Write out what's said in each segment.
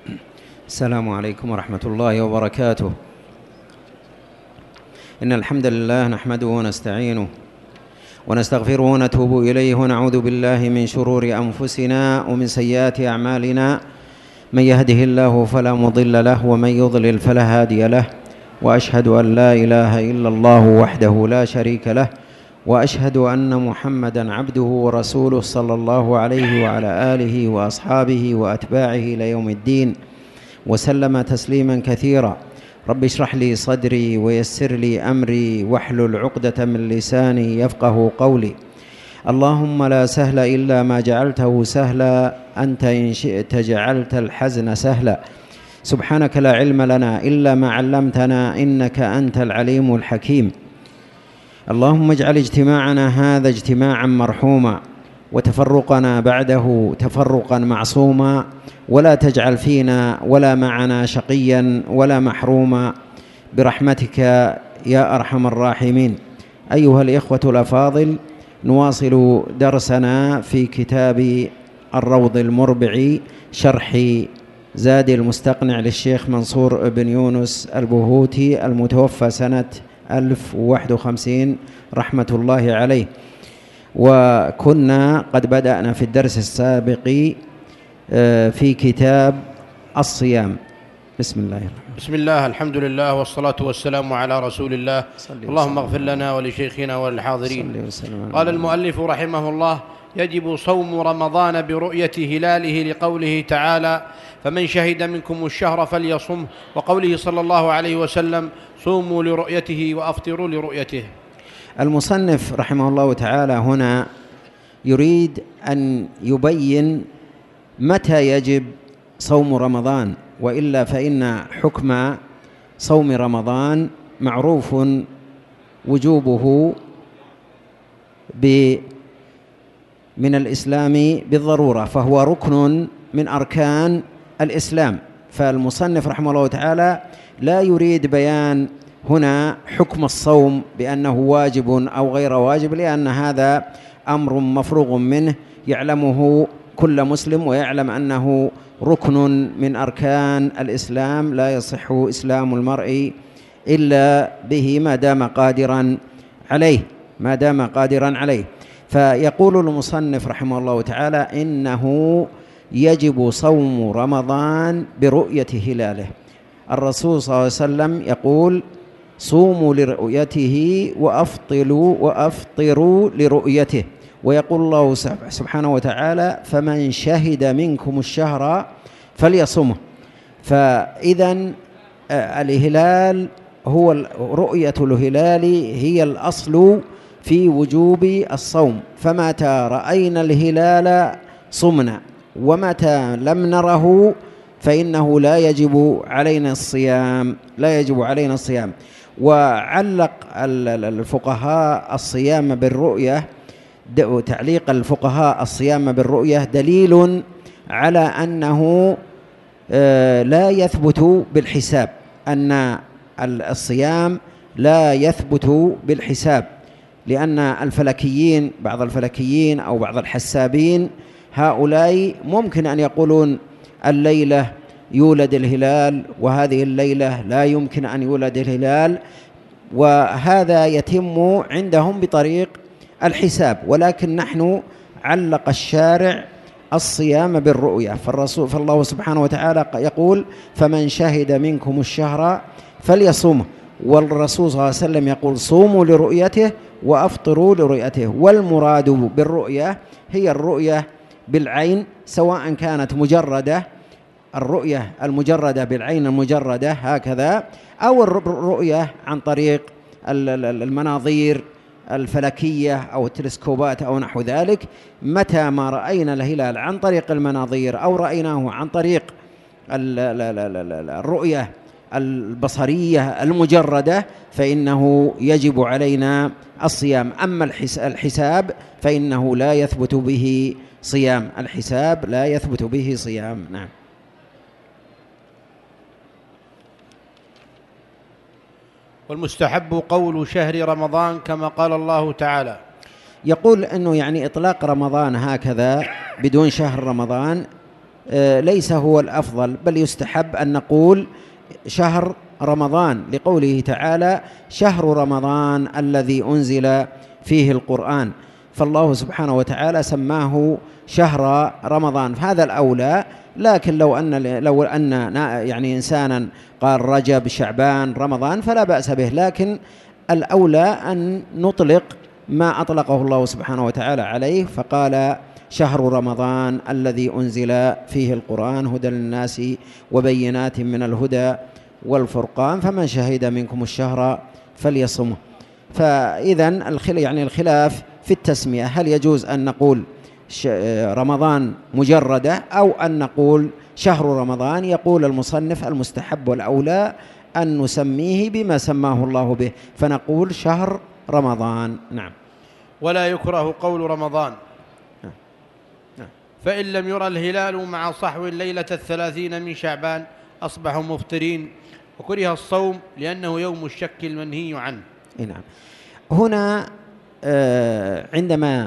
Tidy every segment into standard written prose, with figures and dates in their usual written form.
السلام عليكم ورحمة الله وبركاته. إن الحمد لله نحمده ونستعينه ونستغفره ونتوب إليه ونعوذ بالله من شرور أنفسنا ومن سيئات أعمالنا. من يهده الله فلا مضل له ومن يضلل فلا هادي له، وأشهد أن لا إله إلا الله وحده لا شريك له، وأشهد أن محمدًا عبده ورسوله صلى الله عليه وعلى آله وأصحابه وأتباعه إلى يوم الدين، وسلم تسليمًا كثيرا. رب اشرح لي صدري ويسر لي أمري واحلل عقدة من لساني يفقه قولي. اللهم لا سهل إلا ما جعلته سهلا، أنت إن شئت جعلت الحزن سهلا. سبحانك لا علم لنا إلا ما علمتنا إنك أنت العليم الحكيم. اللهم اجعل اجتماعنا هذا اجتماعا مرحوما، وتفرقنا بعده تفرقا معصوما، ولا تجعل فينا ولا معنا شقيا ولا محروما برحمتك يا أرحم الراحمين. أيها الإخوة الأفاضل، نواصل درسنا في كتاب الروض المربع شرح زاد المستقنع للشيخ منصور بن يونس البهوتي المتوفى سنة 1051 رحمة الله عليه. وكنا قد بدأنا في الدرس السابق في كتاب الصيام. بسم الله الرحمن الرحيم. بسم الله، الحمد لله، والصلاة والسلام على رسول الله. اللهم اغفر لنا ولشيخنا وللحاضرين. قال المؤلف رحمه الله: يجب صوم رمضان برؤية هلاله، لقوله تعالى: فمن شهد منكم الشهر فليصمه، وقوله صلى الله عليه وسلم: صوموا لرؤيته وأفطروا لرؤيته. المصنف رحمه الله تعالى هنا يريد أن يبين متى يجب صوم رمضان، وإلا فإن حكم صوم رمضان معروف وجوبه من الإسلام بالضرورة، فهو ركن من أركان الإسلام. فالمصنف رحمه الله تعالى لا يريد بيان هنا حكم الصوم بأنه واجب أو غير واجب، لأن هذا أمر مفروغ منه يعلمه كل مسلم، ويعلم أنه ركن من أركان الإسلام لا يصح إسلام المرء إلا به ما دام قادرا عليه. فيقول المصنف رحمه الله تعالى إنه يجب صوم رمضان برؤية هلاله. الرسول صلى الله عليه وسلم يقول: صوموا لرؤيته وأفطروا لرؤيته. ويقول الله سبحانه وتعالى: فمن شهد منكم الشهر فليصمه. فإذا الهلال هو رؤية الهلال هي الأصل في وجوب الصوم، فمتى رأينا الهلال صمنا، ومتى لم نره فإنه لا يجب علينا الصيام. وعلق الفقهاء الصيام بالرؤية، تعليق الفقهاء الصيام بالرؤية دليل على أنه لا يثبت بالحساب، أن الصيام لا يثبت بالحساب، لأن الفلكيين، بعض الفلكيين أو بعض الحسابين، هؤلاء ممكن أن يقولون الليلة يولد الهلال وهذه الليلة لا يمكن أن يولد الهلال، وهذا يتم عندهم بطريق الحساب. ولكن نحن علق الشارع الصيام بالرؤية، فالله سبحانه وتعالى يقول: فمن شهد منكم الشهر فليصومه، والرسول صلى الله عليه وسلم يقول: صوموا لرؤيته وأفطروا لرؤيته. والمراد بالرؤية هي الرؤية بالعين، سواء كانت مجردة، الرؤية المجردة بالعين المجردة هكذا، أو الرؤية عن طريق المناظير الفلكية أو التلسكوبات أو نحو ذلك. متى ما رأينا الهلال عن طريق المناظير أو رأيناه عن طريق الرؤية البصرية المجردة فإنه يجب علينا الصيام. أما الحساب فإنه لا يثبت به صيام، الحساب لا يثبت به صيام. نعم. والمستحب قول شهر رمضان كما قال الله تعالى. يقول أنه يعني إطلاق رمضان هكذا بدون شهر رمضان ليس هو الأفضل، بل يستحب أن نقول شهر رمضان، لقوله تعالى شهر رمضان الذي أنزل فيه القرآن، فالله سبحانه وتعالى سماه شهر رمضان، فهذا الأولى. لكن لو أن يعني إنسانا قال رجب شعبان رمضان فلا بأس به، لكن الأولى أن نطلق ما أطلقه الله سبحانه وتعالى عليه، فقال شهر رمضان الذي أنزل فيه القرآن هدى للناس وبينات من الهدى والفرقان فمن شهد منكم الشهر فليصمه. فإذن يعني الخلاف في التسمية، هل يجوز أن نقول رمضان مجردة أو أن نقول شهر رمضان؟ يقول المصنف المستحب والأولى أن نسميه بما سماه الله به، فنقول شهر رمضان. نعم. ولا يكره قول رمضان، فإن لم يرى الهلال مع صحو الليلة 30 من شعبان أصبحوا مفطرين، وكره الصوم لأنه يوم الشك المنهي عنه. نعم. هنا عندما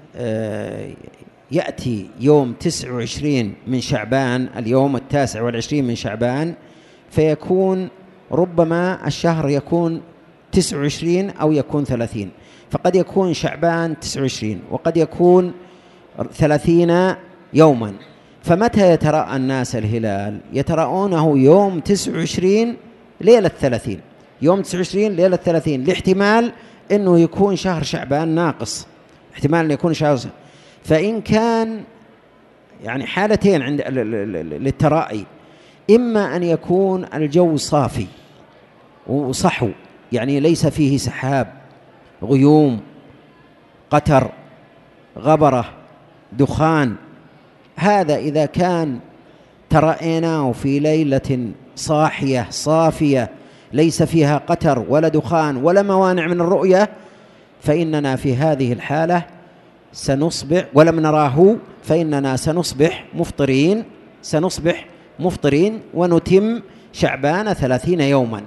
يأتي يوم 29 من شعبان، اليوم 29 من شعبان، فيكون ربما الشهر يكون 29 أو يكون 30، فقد يكون شعبان 29 وقد يكون 30 يوما. فمتى يتراءى الناس الهلال؟ يتراءونه يوم 29 ليلة 30، يوم 29 ليلة 30، لاحتمال أنه يكون شهر شعبان ناقص، احتمال أن يكون شهر. فإن كان يعني حالتين عند للترائي، إما أن يكون الجو صافي وصحو، يعني ليس فيه سحاب، غيوم، قتر، غبرة، دخان، هذا إذا كان ترأيناه في ليلة صاحية صافية ليس فيها قتر ولا دخان ولا موانع من الرؤية، فإننا في هذه الحالة سنصبح، ولم نراه، فإننا سنصبح مفطرين ونتم شعبان 30 يوما،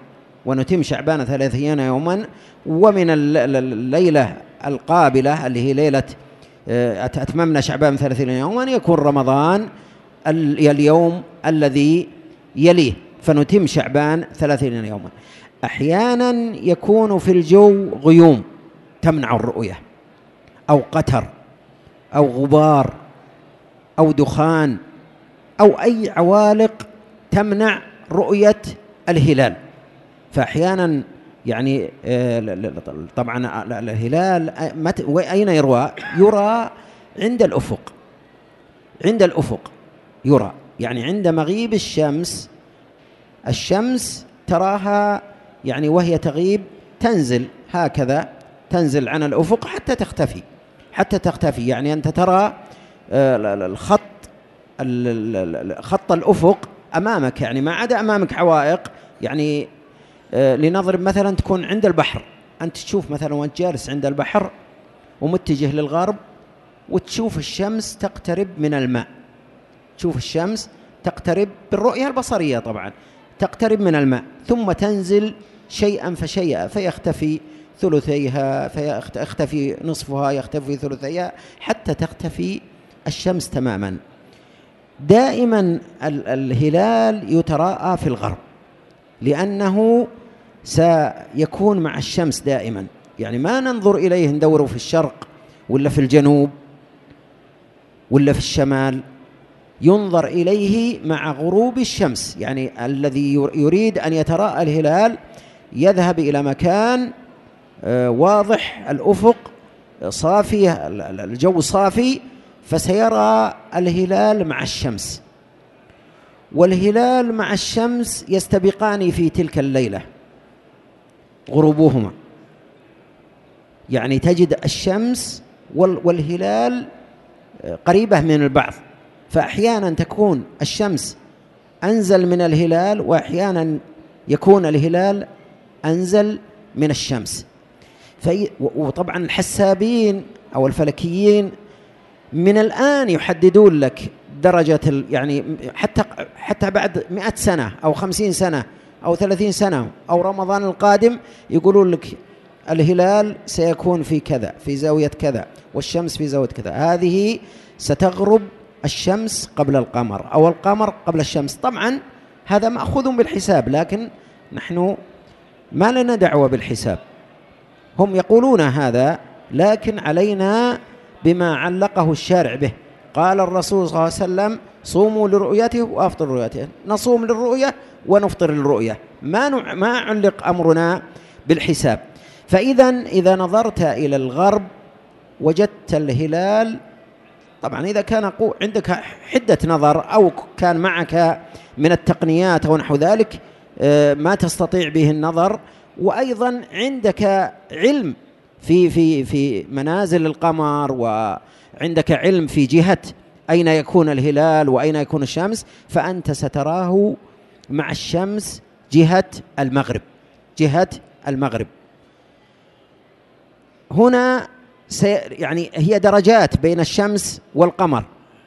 ومن الليلة القابلة اللي هي ليلة أتممنا شعبان 30 يوما يكون رمضان اليوم الذي يليه، فنتم شعبان 30 يوما. أحيانا يكون في الجو غيوم تمنع الرؤية، أو قتر، أو غبار، أو دخان، أو أي عوالق تمنع رؤية الهلال. فأحيانا يعني طبعا الهلال أين يرى عند الأفق يرى، يعني عند مغيب الشمس تراها، يعني وهي تغيب تنزل هكذا، تنزل عن الأفق حتى تختفي، يعني أنت ترى خط الأفق أمامك، يعني ما عدا أمامك عوائق. يعني لنضرب مثلا، تكون عند البحر، أنت تشوف مثلا وأنت جالس عند البحر ومتجه للغرب، وتشوف الشمس تقترب من الماء، تشوف الشمس تقترب بالرؤية البصرية طبعا، تقترب من الماء ثم تنزل شيئا فشيئا، فيختفي ثلثيها، فيختفي نصفها، يختفي ثلثيها، حتى تختفي الشمس تماما. دائما الهلال يتراءى في الغرب، لأنه سيكون مع الشمس دائما، يعني ما ننظر إليه ندوره في الشرق ولا في الجنوب ولا في الشمال، ينظر إليه مع غروب الشمس. يعني الذي يريد أن يتراءى الهلال يذهب إلى مكان واضح الأفق صافي، الجو صافي، فسيرى الهلال مع الشمس، والهلال مع الشمس يستبقان في تلك الليلة غروبهما، يعني تجد الشمس والهلال قريبة من البعض، فأحيانا تكون الشمس أنزل من الهلال، وأحيانا يكون الهلال أنزل من الشمس. وطبعا الحسابين أو الفلكيين من الآن يحددون لك درجة، يعني حتى بعد 100 سنة أو 50 سنة أو 30 سنة أو رمضان القادم يقولون لك الهلال سيكون في كذا، في زاوية كذا، والشمس في زاوية كذا، هذه ستغرب الشمس قبل القمر أو القمر قبل الشمس. طبعا هذا مأخوذ بالحساب، لكن نحن ما لنا دعوة بالحساب. هم يقولون هذا، لكن علينا بما علقه الشارع به. قال الرسول صلى الله عليه وسلم: صوموا لرؤيته وأفطروا لرؤيته. نصوم للرؤية ونفطر للرؤية، ما علق أمرنا بالحساب. إذا نظرت إلى الغرب وجدت الهلال، طبعا إذا كان عندك حدة نظر أو كان معك من التقنيات أو نحو ذلك ما تستطيع به النظر، وأيضا عندك علم في منازل القمر، وعندك علم في جهة أين يكون الهلال وأين يكون الشمس، فأنت ستراه مع الشمس جهة المغرب. هنا يعني هي درجات بين الشمس والقمر،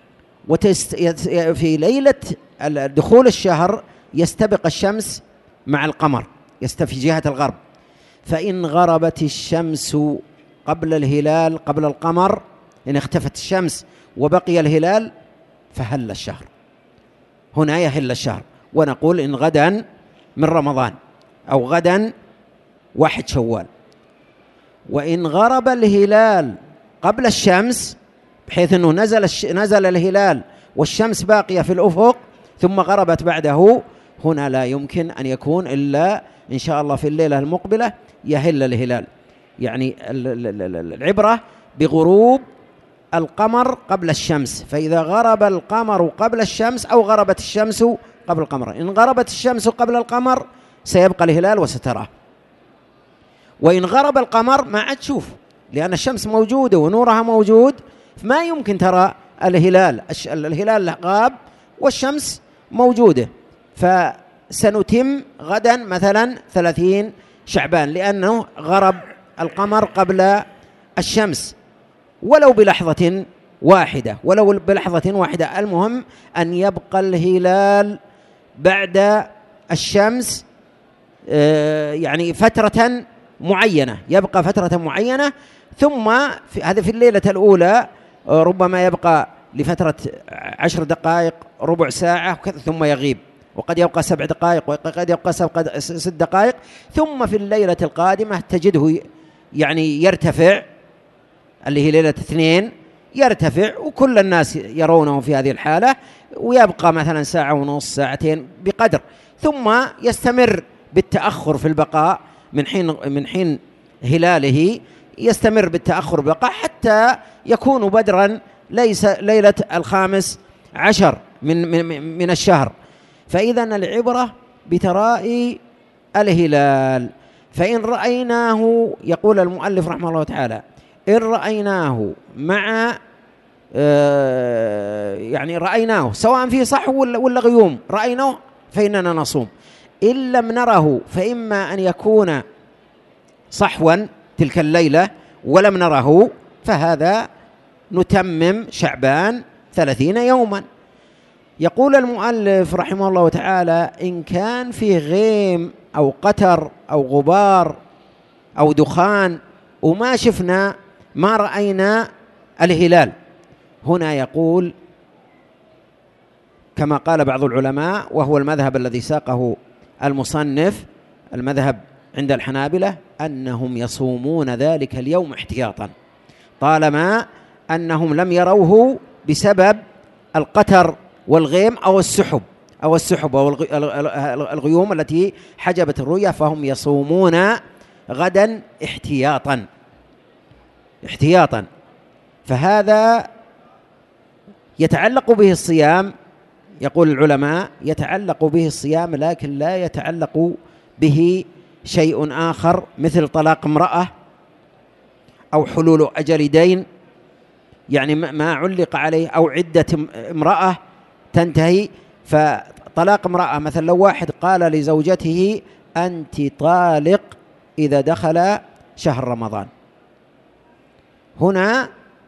في ليلة دخول الشهر يستبق الشمس مع القمر في جهة الغرب، فإن غربت الشمس قبل الهلال قبل القمر، إن اختفت الشمس وبقي الهلال، فهل الشهر. هنا يهل الشهر، ونقول إن غدا من رمضان أو غدا 1 شوال. وإن غرب الهلال قبل الشمس، بحيث أنه نزل الهلال والشمس باقية في الأفق ثم غربت بعده، هنا لا يمكن أن يكون إلا إن شاء الله في الليلة المقبلة يهل الهلال. يعني العبرة بغروب القمر قبل الشمس، فإذا غرب القمر قبل الشمس أو غربت الشمس قبل القمر، إن غربت الشمس قبل القمر سيبقى الهلال وستراه، وإن غرب القمر ما عاد تشوف، لأن الشمس موجودة ونورها موجود، ما يمكن ترى الهلال غاب والشمس موجودة. فسنتم غدا مثلا 30 شعبان، لأنه غرب القمر قبل الشمس ولو بلحظة واحدة، المهم أن يبقى الهلال بعد الشمس يعني فترة معينة، ثم هذا في الليلة الأولى ربما يبقى لفترة 10 دقائق ربع ساعة ثم يغيب، وقد يبقى 7 دقائق، وقد يبقى 6 دقائق، ثم في الليلة القادمة تجده يعني يرتفع، اللي هي ليلة 2 يرتفع، وكل الناس يرونه في هذه الحالة، ويبقى مثلا 1.5 ساعتين بقدر، ثم يستمر بالتأخر في البقاء من حين هلاله، يستمر بالتأخر بالبقاء حتى يكون بدرا ليس ليلة 15 من الشهر. فإذا العبرة بترائي الهلال. فإن رأيناه، يقول المؤلف رحمه الله تعالى، إن رأيناه يعني رأيناه سواء فيه صحو ولا غيوم، رأيناه فإننا نصوم. إن لم نره فإما أن يكون صحوا تلك الليلة ولم نره، فهذا نتمم شعبان 30 يوما. يقول المؤلف رحمه الله تعالى: إن كان فيه غيم أو قتر أو غبار أو دخان وما شفنا، ما رأينا الهلال، هنا يقول كما قال بعض العلماء، وهو المذهب الذي ساقه المصنف، المذهب عند الحنابلة، أنهم يصومون ذلك اليوم احتياطا، طالما أنهم لم يروه بسبب القتر والغيم أو السحب أو الغيوم التي حجبت الرؤية، فهم يصومون غدا احتياطا. فهذا يتعلق به الصيام، يقول العلماء يتعلق به الصيام، لكن لا يتعلق به شيء آخر، مثل طلاق امرأة أو حلول أجل دين، يعني ما علق عليه، أو عدة امرأة تنتهي. فطلاق امرأة مثلا، لو واحد قال لزوجته أنت طالق إذا دخل شهر رمضان، هنا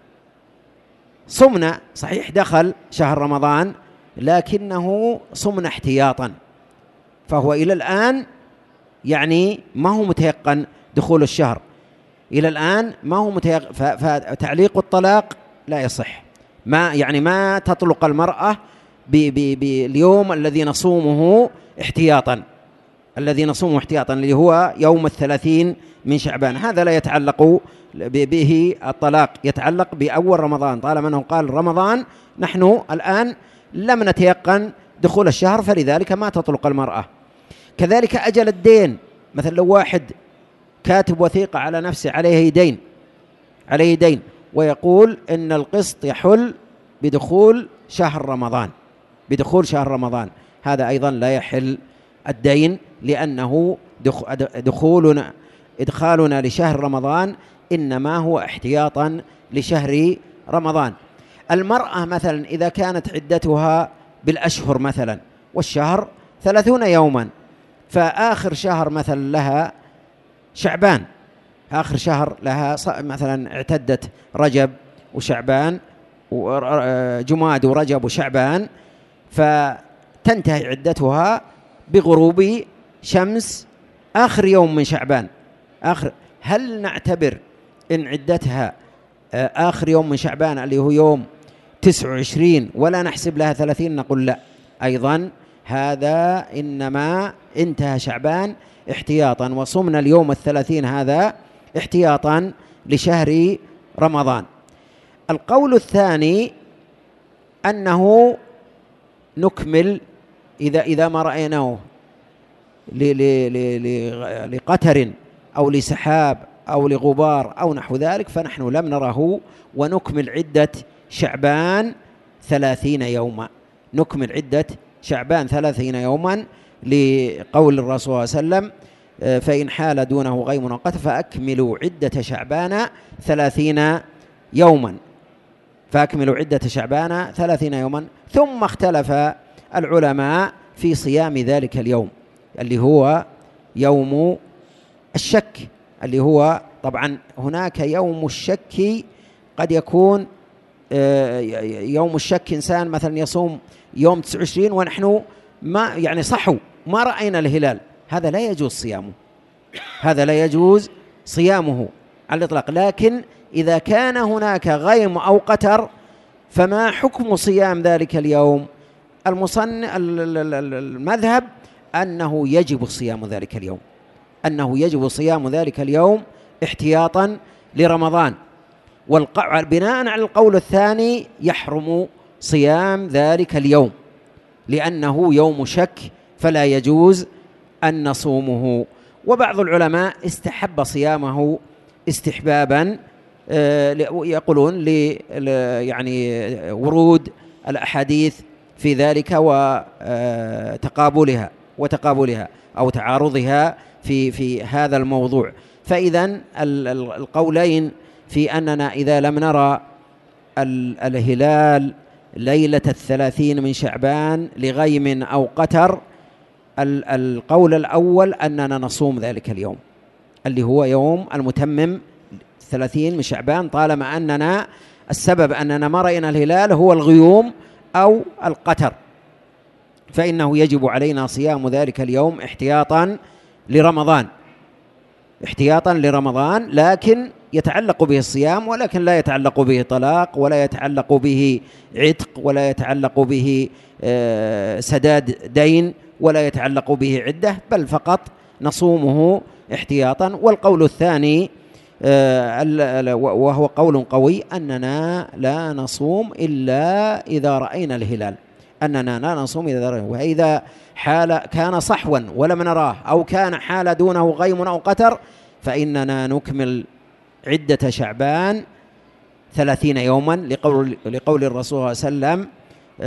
صمنا، صحيح دخل شهر رمضان لكنه صمنا احتياطا، فهو إلى الآن يعني ما هو متيقن دخول الشهر، إلى الآن ما هو متيقن، فتعليق الطلاق لا يصح، ما تطلق المرأة باليوم الذي نصومه احتياطا، اللي هو يوم 30 من شعبان. هذا لا يتعلق به الطلاق، يتعلق بأول رمضان. طالما أنه قال رمضان، نحن الآن لم نتيقن دخول الشهر، فلذلك ما تطلق المرأة. كذلك أجل الدين، مثلا لو واحد كاتب وثيقة على نفسه عليه دين ويقول إن القسط يحل بدخول شهر رمضان، هذا أيضا لا يحل الدين، لأنه إدخالنا لشهر رمضان إنما هو احتياطا لشهر رمضان. المرأة مثلا إذا كانت عدتها بالأشهر مثلا، والشهر 30 يوما، فآخر شهر مثلا لها شعبان، آخر شهر لها مثلا اعتدت رجب وشعبان وجماد ورجب وشعبان، فتنتهي عدتها بغروب شمس آخر يوم من شعبان. هل نعتبر إن عدتها آخر يوم من شعبان اللي هو يوم 29 ولا نحسب لها 30؟ نقول لا، أيضا هذا إنما انتهى شعبان احتياطا، وصمنا اليوم 30 هذا احتياطا لشهر رمضان. القول الثاني أنه نكمل إذا ما رأيناه لقتر أو لسحاب أو لغبار أو نحو ذلك فنحن لم نره، ونكمل عدة شعبان 30 يوما، نكمل عدة شعبان 30 يوما، لقول الرسول صلى الله عليه وسلم فإن حال دونه غيم أو قتر فأكملوا عدة شعبان 30 يوما، فأكملوا عدة شعبان 30 يوما. ثم اختلف العلماء في صيام ذلك اليوم اللي هو يوم الشك، اللي هو طبعا هناك يوم الشك قد يكون يوم الشك إنسان مثلا يصوم يوم 29 ونحن ما صحوا ما رأينا الهلال، هذا لا يجوز صيامه على الإطلاق. لكن إذا كان هناك غيم أو قتر فما حكم صيام ذلك اليوم؟ المذهب أنه يجب صيام ذلك اليوم احتياطا لرمضان. بناء على القول الثاني يحرم صيام ذلك اليوم لأنه يوم شك فلا يجوز أن نصومه. وبعض العلماء استحب صيامه استحبابا، يقولون ورود الأحاديث في ذلك وتقابلها أو تعارضها في هذا الموضوع. فإذا القولين في أننا إذا لم نرى الهلال ليلة 30 من شعبان لغيم أو قتر، القول الأول أننا نصوم ذلك اليوم اللي هو يوم المتمم 30 من شعبان، طالما أننا السبب أننا ما رأينا الهلال هو الغيوم أو القتر، فإنه يجب علينا صيام ذلك اليوم احتياطا لرمضان، لكن يتعلق به الصيام، ولكن لا يتعلق به طلاق، ولا يتعلق به عتق، ولا يتعلق به سداد دين، ولا يتعلق به عدة، بل فقط نصومه احتياطا. والقول الثاني وهو قول قوي أننا لا نصوم إلا إذا رأينا الهلال، وإذا كان صحوا ولم نراه أو كان حال دونه غيم أو قتر فإننا نكمل عدة شعبان 30 يوما لقول الرسول صلى الله عليه وسلم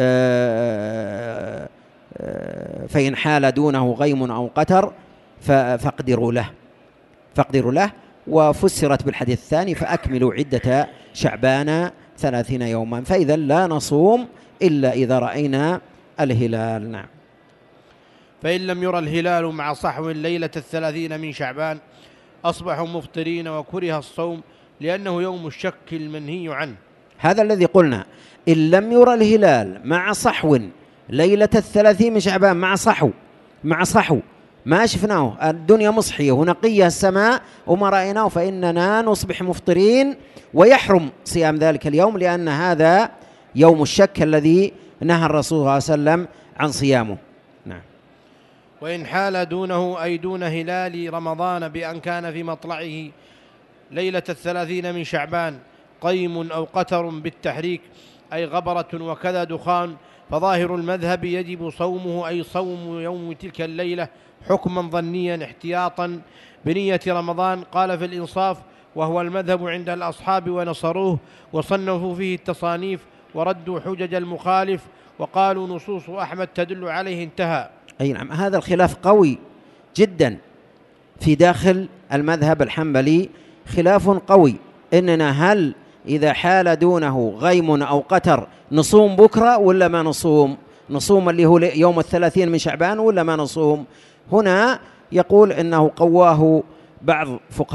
فإن حال دونه غيم أو قتر فاقدروا له. وفسرت بالحديث الثاني فأكملوا عدة شعبان 30 يوما، فإذا لا نصوم إلا إذا رأينا الهلال. نعم. فإن لم يرى الهلال مع صحو ليلة 30 من شعبان أصبحوا مفطرين وكره الصوم لأنه يوم الشك المنهي عنه. هذا الذي قلنا، إن لم يرى الهلال مع صحو ليلة 30 من شعبان، مع صحو ما شفناه، الدنيا مصحية ونقية السماء وما رأيناه، فإننا نصبح مفطرين ويحرم صيام ذلك اليوم، لأن هذا يوم الشك الذي نهى الرسول صلى الله عليه وسلم عن صيامه. نعم. وإن حال دونه أي دون هلال رمضان بأن كان في مطلعه ليلة 30 من شعبان قيم أو قتر بالتحريك أي غبرة وكذا دخان، فظاهر المذهب يجب صومه أي صوم يوم تلك الليلة حكما ظنيا احتياطا بنية رمضان. قال في الإنصاف وهو المذهب عند الأصحاب ونصروه وصنفوا فيه التصانيف وردوا حجج المخالف وقالوا نصوص أحمد تدل عليه انتهى. أي نعم، هذا الخلاف قوي جدا في داخل المذهب الحنبلي، خلاف قوي إننا هل إذا حال دونه غيم أو قتر نصوم بكرة ولا ما نصوم اللي هو يوم 30 من شعبان ولا ما نصوم. هنا يقول إنه قواه بعض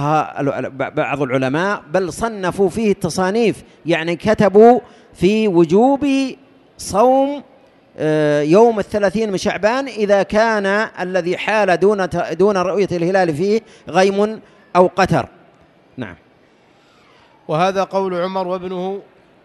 العلماء، بل صنفوا فيه التصانيف، يعني كتبوا في وجوب صوم يوم 30 من شعبان إذا كان الذي حال دون رؤية الهلال فيه غيم أو قتر. نعم. وهذا قول عمر وابنه،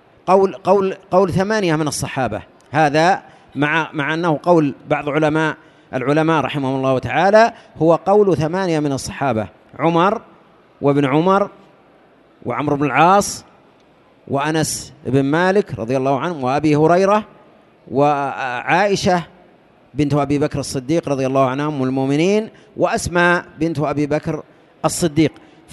قول 8 من الصحابة، هذا مع أنه قول بعض العلماء رحمهم الله تعالى، هو قول 8 من الصحابة: عمر وابن عمر وعمرو بن العاص وأنس بن مالك رضي الله عنه وأبي هريرة وعائشة بنت أبي بكر الصديق رضي الله عنها أم المؤمنين وأسماء بنت أبي بكر الصديق.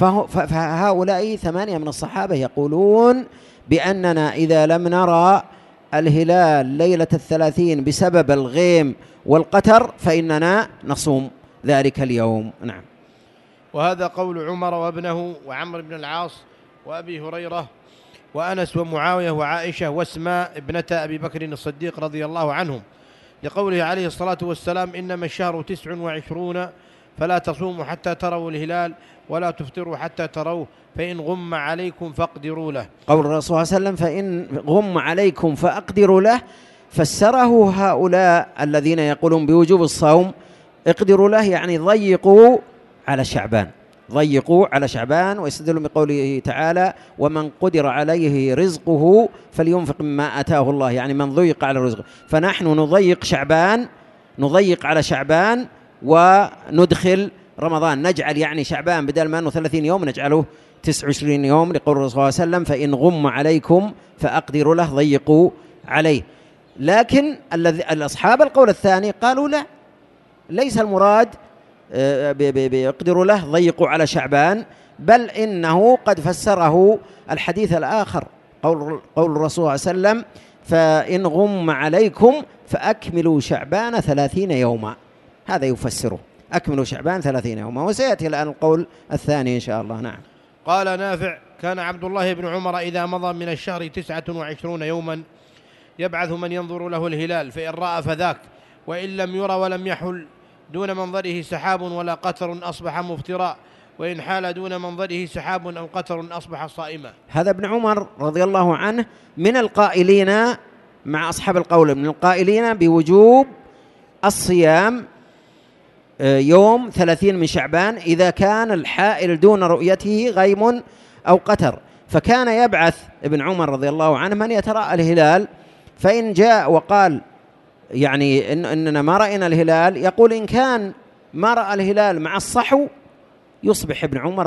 فهؤلاء 8 من الصحابة يقولون بأننا إذا لم نرى الهلال ليلة 30 بسبب الغيم والقتر فإننا نصوم ذلك اليوم. نعم. وهذا قول عمر وابنه وعمرو بن العاص وأبي هريرة وأنس ومعاوية وعائشة واسماء ابنة أبي بكر الصديق رضي الله عنهم، لقوله عليه الصلاة والسلام: إنما الشهر 29 فلا تصوموا حتى تروا الهلال ولا تفطروا حتى تروه فإن غم عليكم فاقدروا له. قول الرسول صلى الله عليه وسلم: فإن غم عليكم فاقدروا له، فسره هؤلاء الذين يقولون بوجوب الصوم اقدروا له يعني ضيقوا على شعبان، ويستدل بقوله تعالى: ومن قدر عليه رزقه فلينفق مما آتاه الله، يعني من ضيق على رزقه. فنحن نضيق على شعبان وندخل رمضان، نجعل يعني شعبان بدل ما أنه 30 يوم نجعله 29 يوم، لقول الرسول صلى الله عليه وسلم: فإن غم عليكم فأقدروا له، ضيقوا عليه. لكن الأصحاب القول الثاني قالوا لا، ليس المراد بيقدروا له ضيقوا على شعبان، بل إنه قد فسره الحديث الآخر، قول الرسول صلى الله عليه وسلم: فإن غم عليكم فأكملوا شعبان 30 يوما. هذا يفسره، أكملوا شعبان 30 يوما، وسيأتي الآن القول الثاني إن شاء الله. نعم. قال نافع: كان عبد الله بن عمر إذا مضى من الشهر 29 يوما يبعث من ينظر له الهلال، فإن رأى فذاك، وإن لم يرى ولم يحل دون منظره سحاب ولا قتر أصبح مفطرا، وإن حال دون منظره سحاب أو قتر أصبح صائما. هذا ابن عمر رضي الله عنه من القائلين مع أصحاب القول، من القائلين بوجوب الصيام يوم 30 من شعبان إذا كان الحائل دون رؤيته غيم أو قتر. فكان يبعث ابن عمر رضي الله عنه من يتراءى الهلال، فإن جاء وقال يعني إننا ما رأينا الهلال، يقول إن كان ما رأى الهلال مع الصحو يصبح ابن عمر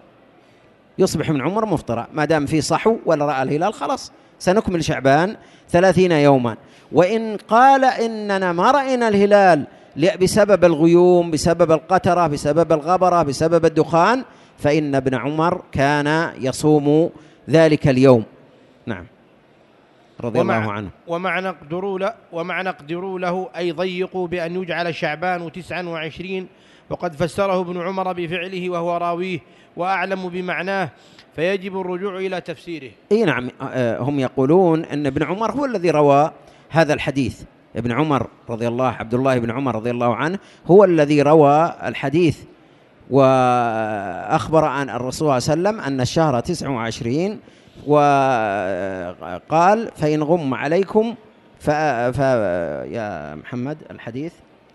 مفطرا، ما دام في صحو ولا رأى الهلال خلاص سنكمل شعبان 30 يوما. وإن قال إننا ما رأينا الهلال بسبب الغيوم، بسبب القترة، بسبب الغبرة، بسبب الدخان، فإن ابن عمر كان يصوم ذلك اليوم. نعم، رضي الله عنه. ومعنى اقدروا له أي ضيقوا بأن يجعل شعبان 29، وقد فسره ابن عمر بفعله وهو راويه وأعلم بمعناه، فيجب الرجوع إلى تفسيره. اي نعم، هم يقولون أن ابن عمر هو الذي روى هذا الحديث. ابن عمر عبد الله بن عمر رضي الله عنه هو الذي روى الحديث، وأخبر عن الرسول صلى الله عليه وسلم أن الشهر 29، وقال: فإن غم عليكم يا محمد الحديث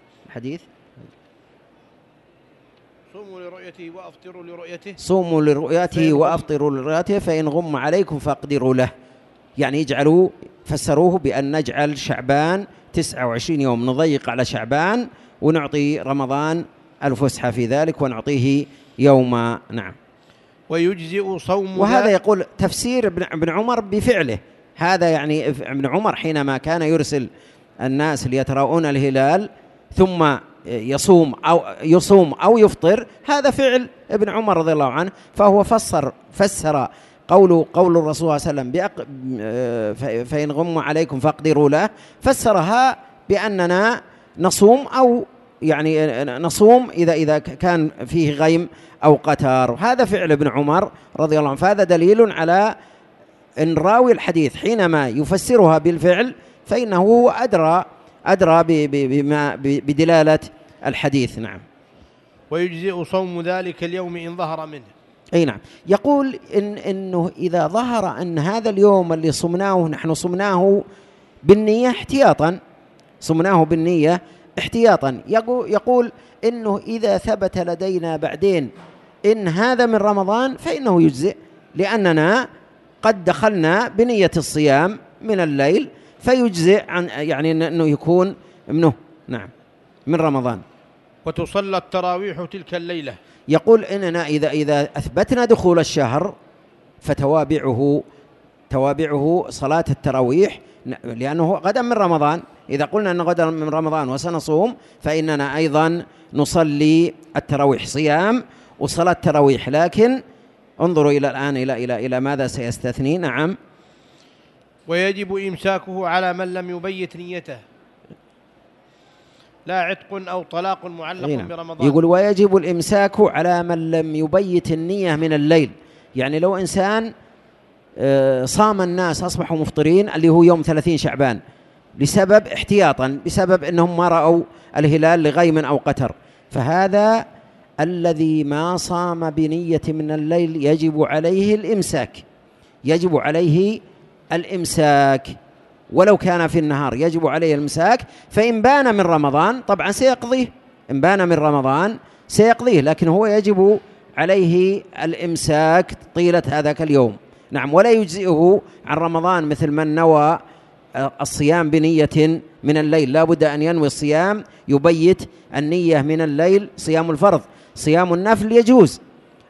صوموا لرؤيته وأفطروا لرؤيته، فإن غم عليكم فاقدروا له، يعني يجعلوا فسروه بأن نجعل شعبان 29 يوم، نضيق على شعبان ونعطي رمضان الفسحة في ذلك ونعطيه يوم. نعم. ويجزئ صوم وهذا يقول تفسير ابن عمر بفعله. هذا يعني ابن عمر حينما كان يرسل الناس ليتراءون الهلال ثم يصوم أو يفطر، هذا فعل ابن عمر رضي الله عنه، فهو فسر قول الرسول صلى الله عليه وسلم فإن غم عليكم فاقدروا له، فسرها بأننا نصوم، أو يعني نصوم إذا كان فيه غيم أو قتار. هذا فعل ابن عمر رضي الله عنه. فهذا دليل على أن راوي الحديث حينما يفسرها بالفعل فإنه أدرى بدلالة الحديث. نعم. ويجزئ صوم ذلك اليوم إن ظهر منه. أي نعم. يقول إنه إذا ظهر أن هذا اليوم اللي صمناه نحن صمناه بالنية احتياطا، صمناه بالنية احتياطا، يقول إنه إذا ثبت لدينا بعدين إن هذا من رمضان فإنه يجزئ، لأننا قد دخلنا بنية الصيام من الليل، فيجزئ عن يعني أنه يكون منه. نعم، من رمضان. وتصلى التراويح تلك الليلة. يقول إننا إذا أثبتنا دخول الشهر فتوابعه صلاة التراويح، لأنه غدا من رمضان. إذا قلنا أنه غدا من رمضان وسنصوم فإننا أيضا نصلي التراويح صيام وصلاة التراويح. لكن انظروا إلى الآن إلى ماذا سيستثني. نعم. ويجب إمساكه على من لم يبيت نيته، لا عتق أو طلاق معلق برمضان. يقول ويجب الإمساك على من لم يبيت النية من الليل. يعني لو إنسان صام الناس أصبحوا مفطرين اللي هو يوم 30 شعبان بسبب احتياطا، بسبب أنهم ما رأوا الهلال لغيم أو قتر، فهذا الذي ما صام بنية من الليل يجب عليه الإمساك، ولو كان في النهار يجب عليه الإمساك. فإن بان من رمضان طبعا سيقضيه، إن بان من رمضان سيقضيه، لكن هو يجب عليه الإمساك طيلة هذاك اليوم. نعم. ولا يجزئه عن رمضان مثل من نوى الصيام بنية من الليل، لا بد أن ينوي الصيام، يبيت النية من الليل صيام الفرض. صيام النفل يجوز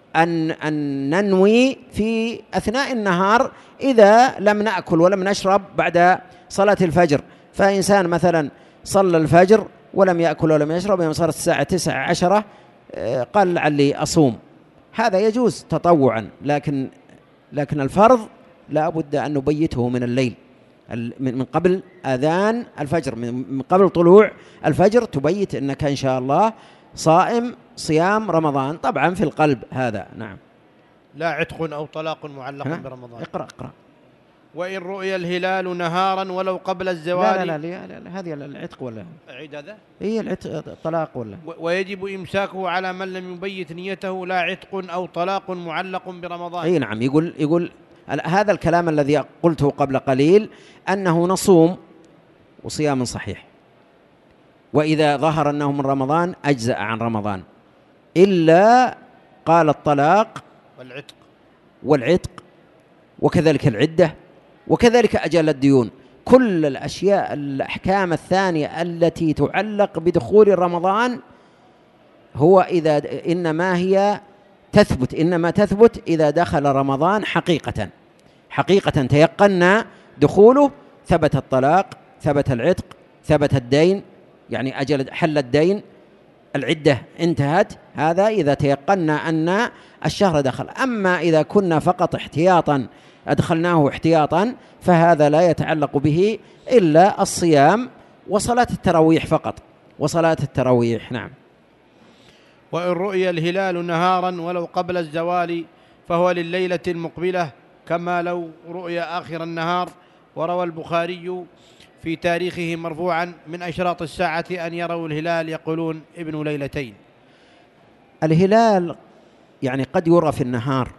أن ننوي في أثناء النهار إذا لم نأكل ولم نشرب بعد صلاة الفجر. فإنسان مثلا صلى الفجر ولم يأكل ولم يشرب، يوم صارت الساعة 9-10 قال لعلي أصوم، هذا يجوز تطوعا. لكن الفرض لا بد أن نبيته من الليل، من قبل آذان الفجر، من قبل طلوع الفجر تبيت أنك إن شاء الله صائم صيام رمضان، طبعا في القلب هذا. نعم. لا عتق أو طلاق معلق برمضان. اقرأ. وإن رؤي الهلال نهارا ولو قبل الزوال. لا هذه العتق ولا أعيد هذا؟ هي الطلاق ولا. ويجب إمساكه على من لم يبيت نيته، لا عتق أو طلاق معلق برمضان. أي نعم. يقول هذا الكلام الذي قلته قبل قليل أنه نصوم وصيام صحيح، وإذا ظهر أنه من رمضان أجزأ عن رمضان، إلا قال الطلاق والعتق وكذلك العدة وكذلك أجل الديون. كل الأشياء الأحكام الثانية التي تعلق بدخول رمضان هو إنما تثبت إذا دخل رمضان حقيقة تيقنا دخوله، ثبت الطلاق، ثبت العتق، ثبت الدين، يعني أجل حل الدين، العدة انتهت. هذا إذا تيقنا أن الشهر دخل. أما إذا كنا فقط احتياطا أدخلناه احتياطا فهذا لا يتعلق به إلا الصيام وصلاة التراويح فقط، وصلاة التراويح. نعم. وإن رؤي الهلال نهارا ولو قبل الزوال فهو لليلة المقبلة كما لو رؤي آخر النهار. وروى البخاري في تاريخه مرفوعا من أشراط الساعة أن يروا الهلال يقولون ابن ليلتين. الهلال يعني قد يرى في النهار،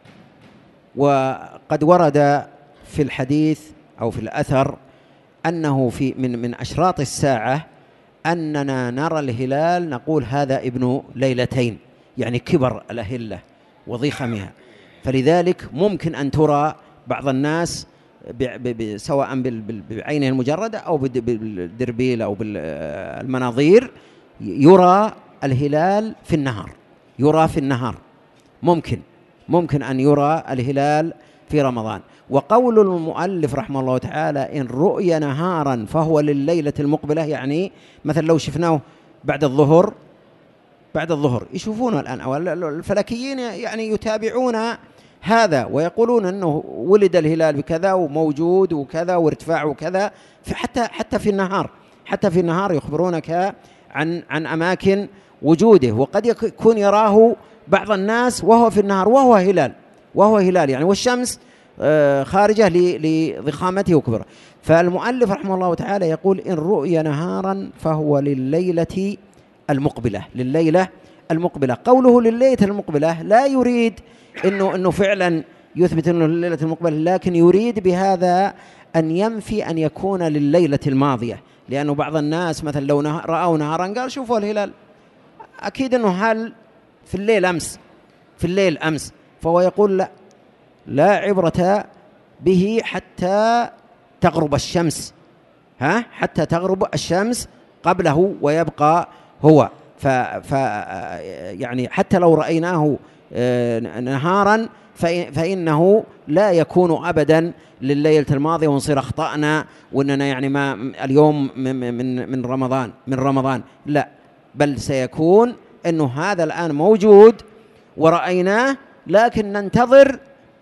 وقد ورد في الحديث أو في الأثر أنه من أشراط الساعة أننا نرى الهلال نقول هذا ابن ليلتين، يعني كبر الأهلة وضخمها. فلذلك ممكن أن ترى بعض الناس سواء بعينه المجردة أو بالدربيل أو بالمناظير يرى الهلال في النهار، يرى في النهار، ممكن أن يرى الهلال في رمضان. وقول المؤلف رحمه الله تعالى إن رؤي نهارا فهو لليلة المقبلة، يعني مثلا لو شفناه بعد الظهر يشوفونه الآن، أو الفلكيين يعني يتابعون هذا ويقولون أنه ولد الهلال بكذا وموجود وكذا وارتفاع وكذا، حتى في النهار يخبرونك عن أماكن وجوده. وقد يكون يراه بعض الناس وهو في النهار وهو هلال يعني، والشمس خارجة لضخامته وكبره. فالمؤلف رحمه الله تعالى يقول إن رؤي نهارا فهو لليلة المقبلة. قوله لليلة المقبلة لا يريد إنه فعلا يثبت أنه لليلة المقبلة، لكن يريد بهذا أن ينفي أن يكون لليلة الماضية، لأنه بعض الناس مثلا لو رأوا نهارا قال شوفوا الهلال، أكيد أنه هل في الليل أمس، فهو يقول لا عبرة به حتى تغرب الشمس، حتى تغرب الشمس قبله ويبقى هو. يعني حتى لو رأيناه نهارا فإنه لا يكون أبدا لليلة الماضية ونصير أخطأنا وأننا يعني ما اليوم من رمضان، لا، بل سيكون أنه هذا الآن موجود ورأيناه، لكن ننتظر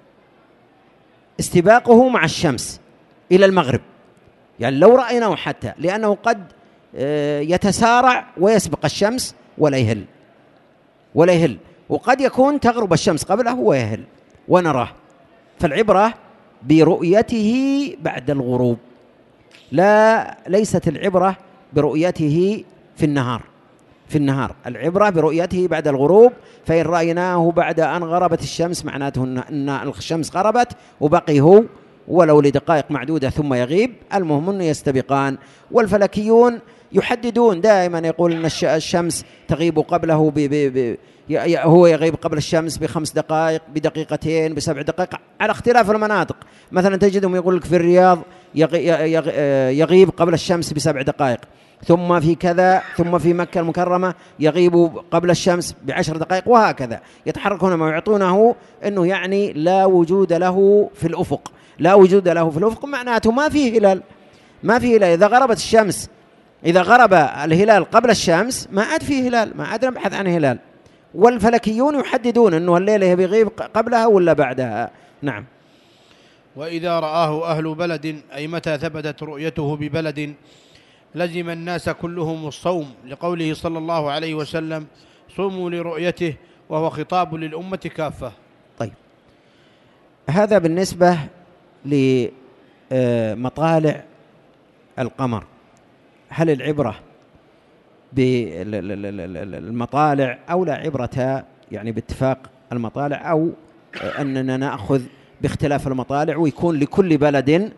استباقه مع الشمس إلى المغرب، يعني لو رأيناه حتى، لأنه قد يتسارع ويسبق الشمس ولا يهل، وقد يكون تغرب الشمس قبله ويهل ونراه. فالعبرة برؤيته بعد الغروب، ليست العبرة برؤيته في النهار، العبرة برؤيته بعد الغروب. فإن رأيناه بعد أن غربت الشمس معناته أن الشمس غربت وبقي هو ولو لدقائق معدودة ثم يغيب، المهم أنه يستبقان. والفلكيون يحددون دائما، يقول أن الشمس تغيب قبله هو يغيب قبل الشمس ب5 دقائق، بدقيقتين، ب7 دقائق، على اختلاف المناطق. مثلا تجدهم يقول لك في الرياض يغيب قبل الشمس ب7 دقائق، ثم في كذا، ثم في مكة المكرمة يغيب قبل الشمس ب10 دقائق، وهكذا يتحركون ما يعطونه أنه يعني لا وجود له في الأفق، معناته ما فيه هلال. إذا غرب الهلال قبل الشمس ما عاد فيه هلال، ما عاد نبحث عن هلال. والفلكيون يحددون أنه الليلة بيغيب قبلها ولا بعدها. نعم. وإذا رآه أهل بلد، أي متى ثبتت رؤيته ببلد، لزم الناس كلهم الصوم، لقوله صلى الله عليه وسلم صوموا لرؤيته، وهو خطاب للأمة كافة. طيب، هذا بالنسبة لمطالع القمر. هل العبرة بالمطالع أو لا عبرة يعني باتفاق المطالع، أو أننا نأخذ باختلاف المطالع ويكون لكل بلد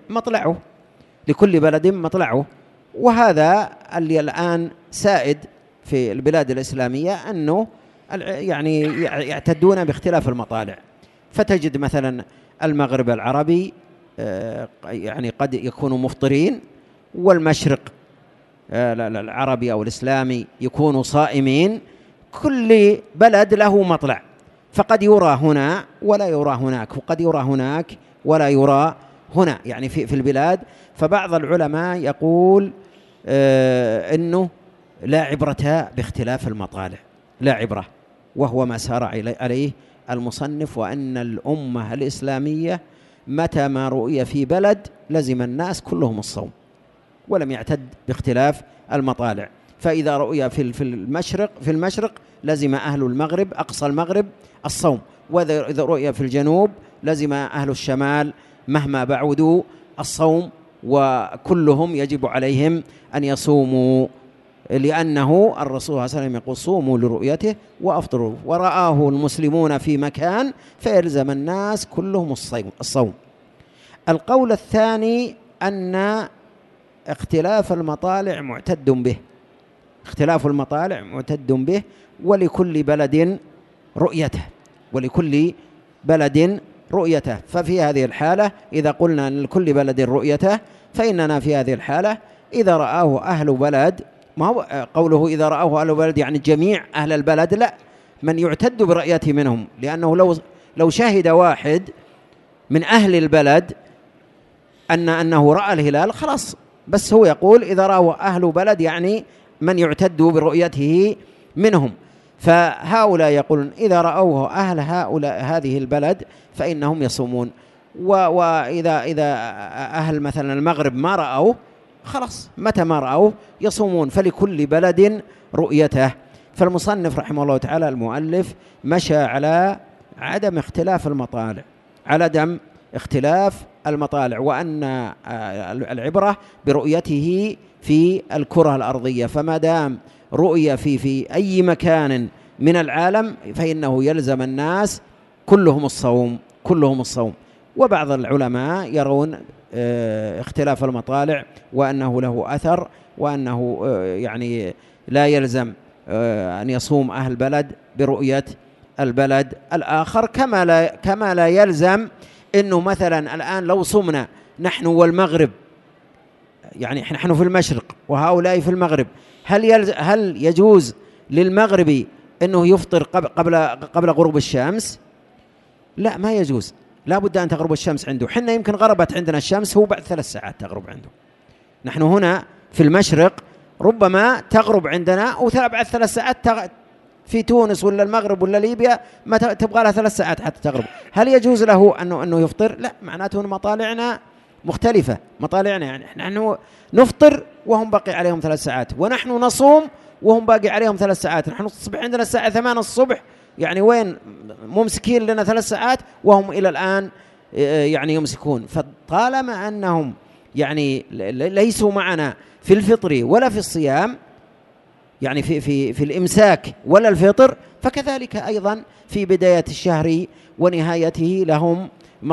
مطلعه؟ وهذا اللي الآن سائد في البلاد الإسلامية، أنه يعني يعتدون باختلاف المطالع. فتجد مثلا المغرب العربي يعني قد يكونوا مفطرين، والمشرق العربي أو الإسلامي يكونوا صائمين. كل بلد له مطلع، فقد يرى هنا ولا يرى هناك، وقد يرى هناك ولا يرى هنا، يعني في البلاد. فبعض العلماء يقول إنه لا عبرة باختلاف المطالع، لا عبرة، وهو ما سار عليه المصنف، وأن الأمة الإسلامية متى ما رؤي في بلد لزم الناس كلهم الصوم، ولم يعتد باختلاف المطالع. فإذا رؤي في المشرق لزم أهل المغرب، أقصى المغرب، الصوم، وإذا رؤي في الجنوب لزم أهل الشمال مهما بعدوا الصوم، وكلهم يجب عليهم أن يصوموا، لأنه الرسول صلى الله عليه وسلم يقول صوموا لرؤيته وأفطروا، ورآه المسلمون في مكان فيلزم الناس كلهم الصوم. القول الثاني أن اختلاف المطالع معتد به، ولكل بلد رؤيته. ففي هذه الحالة إذا قلنا أن لكل بلد رؤيته، فإننا في هذه الحالة إذا رآه أهل بلد، ما هو قوله إذا رآه أهل بلد يعني جميع أهل البلد، لا، من يعتد برؤيته منهم، لأنه لو شهد واحد من أهل البلد أنه رأى الهلال خلاص، بس هو يقول إذا رأى أهل بلد يعني من يعتد برؤيته منهم. فهؤلاء يقولون إذا رأوه أهل هذه البلد فإنهم يصومون، وإذا أهل مثلا المغرب ما رأوه خلاص، متى ما رأوه يصومون، فلكل بلد رؤيته. فالمصنف رحمه الله تعالى المؤلف مشى على عدم اختلاف المطالع، وأن العبرة برؤيته في الكرة الأرضية، فما دام رؤية في أي مكان من العالم فإنه يلزم الناس كلهم الصوم. وبعض العلماء يرون اختلاف المطالع وأنه له أثر، وأنه يعني لا يلزم أن يصوم أهل بلد برؤية البلد الآخر، كما لا يلزم إنه مثلا الآن لو صمنا نحن والمغرب، يعني نحن في المشرق وهؤلاء في المغرب، هل يجوز للمغربي أنه يفطر قبل غروب الشمس؟ لا، ما يجوز، لا بد أن تغرب الشمس عنده. حنا يمكن غربت عندنا الشمس هو بعد 3 ساعات تغرب عنده. نحن هنا في المشرق ربما تغرب عندنا بعد 3 ساعات، في تونس ولا المغرب ولا ليبيا ما تبغى لها 3 ساعات حتى تغرب. هل يجوز له أنه يفطر؟ لا، معناته مطالعنا مختلفة. مطالعنا يعني نحن نفطر وهم باقي عليهم 3 ساعات، ونحن نصوم وهم باقي عليهم 3 ساعات. نحن الصبح عندنا الساعة 8 الصبح، يعني وين ممسكين لنا 3 ساعات وهم إلى الآن يعني يمسكون. فطالما أنهم يعني ليسوا معنا في الفطر ولا في الصيام، يعني في الإمساك ولا الفطر، فكذلك أيضا في بداية الشهر ونهايته لهم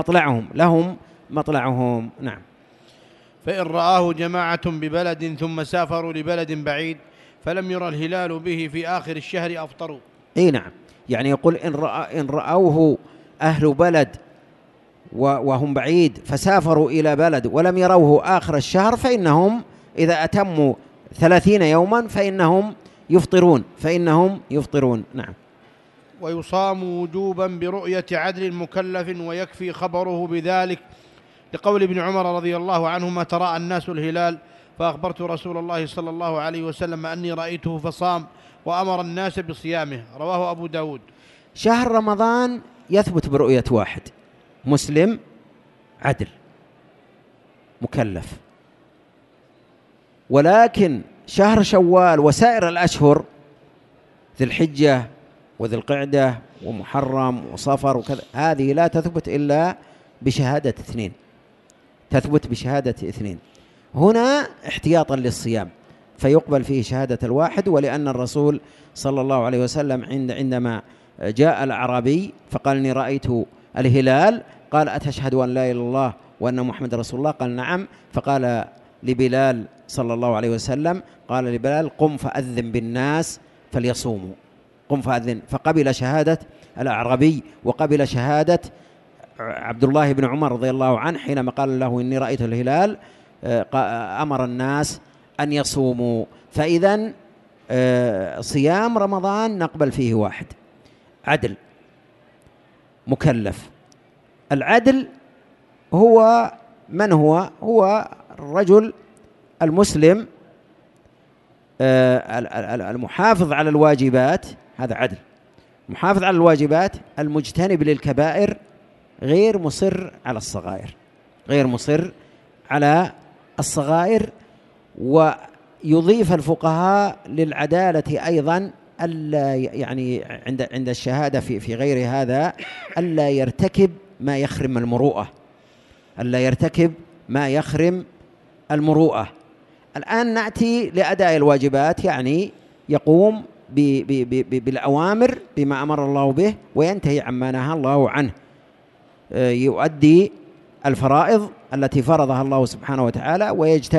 مطلعهم. نعم. فإن رآه جماعة ببلد ثم سافروا لبلد بعيد فلم يرى الهلال به في آخر الشهر أفطروا. نعم، يعني يقول إن رأوه أهل بلد وهم بعيد فسافروا إلى بلد ولم يروه آخر الشهر، فإنهم إذا أتموا 30 يوما فإنهم يفطرون. نعم. ويصام وجوبا برؤية عدل مكلف ويكفي خبره بذلك، لقول ابن عمر رضي الله عنهما: تراءى الناس الهلال فأخبرت رسول الله صلى الله عليه وسلم أني رأيته فصام وأمر الناس بصيامه. رواه أبو داود. شهر رمضان يثبت برؤية واحد مسلم عدل مكلف، ولكن شهر شوال وسائر الأشهر ذي الحجة وذي القعدة ومحرم وصفر وكذا، هذه لا تثبت إلا بشهادة 2، تثبت بشهادة 2. هنا احتياطا للصيام فيقبل فيه شهادة الواحد، ولأن الرسول صلى الله عليه وسلم عندما جاء الأعرابي فقال: إني رأيت الهلال، قال: أتشهد أن لا إله إلا الله وأن محمد رسول الله؟ قال: نعم. فقال لبلال صلى الله عليه وسلم، قال لبلال: قم فأذن بالناس فليصوموا، قم فأذن. فقبل شهادة الأعرابي وقبل شهادة عبد الله بن عمر رضي الله عنه حينما قال له: إني رأيت الهلال، أمر الناس أن يصوموا. فإذن صيام رمضان نقبل فيه واحد عدل مكلف. العدل هو من هو الرجل المسلم المحافظ على الواجبات، هذا عدل، محافظ على الواجبات، المجتنب للكبائر، غير مصر على الصغائر. ويضيف الفقهاء للعدالة أيضا ألا يعني عند الشهادة في غير هذا ألا يرتكب ما يخرم المروءة. الآن نأتي لأداء الواجبات، يعني يقوم بالأوامر بما أمر الله به وينتهي عما نهى الله عنه، يؤدي الفرائض التي فرضها الله سبحانه وتعالى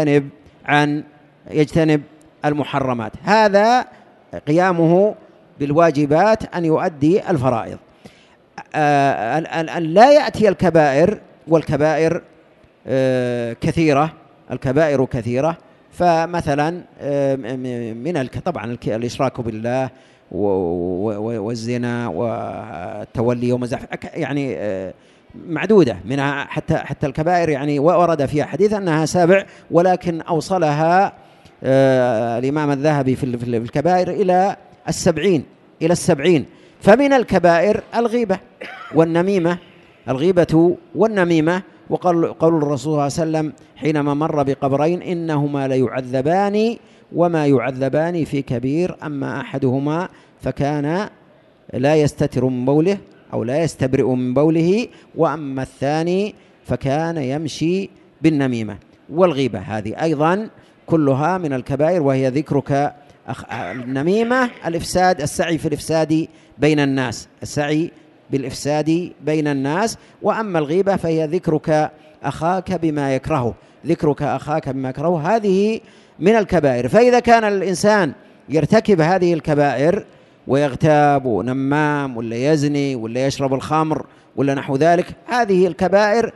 ويجتنب المحرمات. هذا قيامه بالواجبات، أن يؤدي الفرائض. أن لا يأتي الكبائر، والكبائر كثيرة، الكبائر كثيرة. فمثلا من طبعا الإشراك بالله والزنا والتولي يوم الزحف، يعني معدودة منها، حتى الكبائر يعني ورد فيها حديث أنها 7، ولكن أوصلها الإمام الذهبي في الكبائر إلى 70. فمن الكبائر الغيبة والنميمة، الغيبة والنميمة. وقول الرسول صلى الله عليه وسلم حينما مر بقبرين: إنهما ليعذبان وما يعذبان في كبير، أما أحدهما فكان لا يستتر من بوله أو لا يستبرئ من بوله، وأما الثاني فكان يمشي بالنميمة. والغيبة هذه أيضا كلها من الكبائر، وهي ذكرك النميمة الإفساد، السعي في الإفساد بين الناس، السعي بالإفساد بين الناس. وأما الغيبة فهي ذكرك أخاك بما يكرهه، ذكرك أخاك بما يكرهه، هذه من الكبائر. فإذا كان الإنسان يرتكب هذه الكبائر ويغتاب ونمام ولا يزني ولا يشرب الخمر ولا نحو ذلك، هذه الكبائر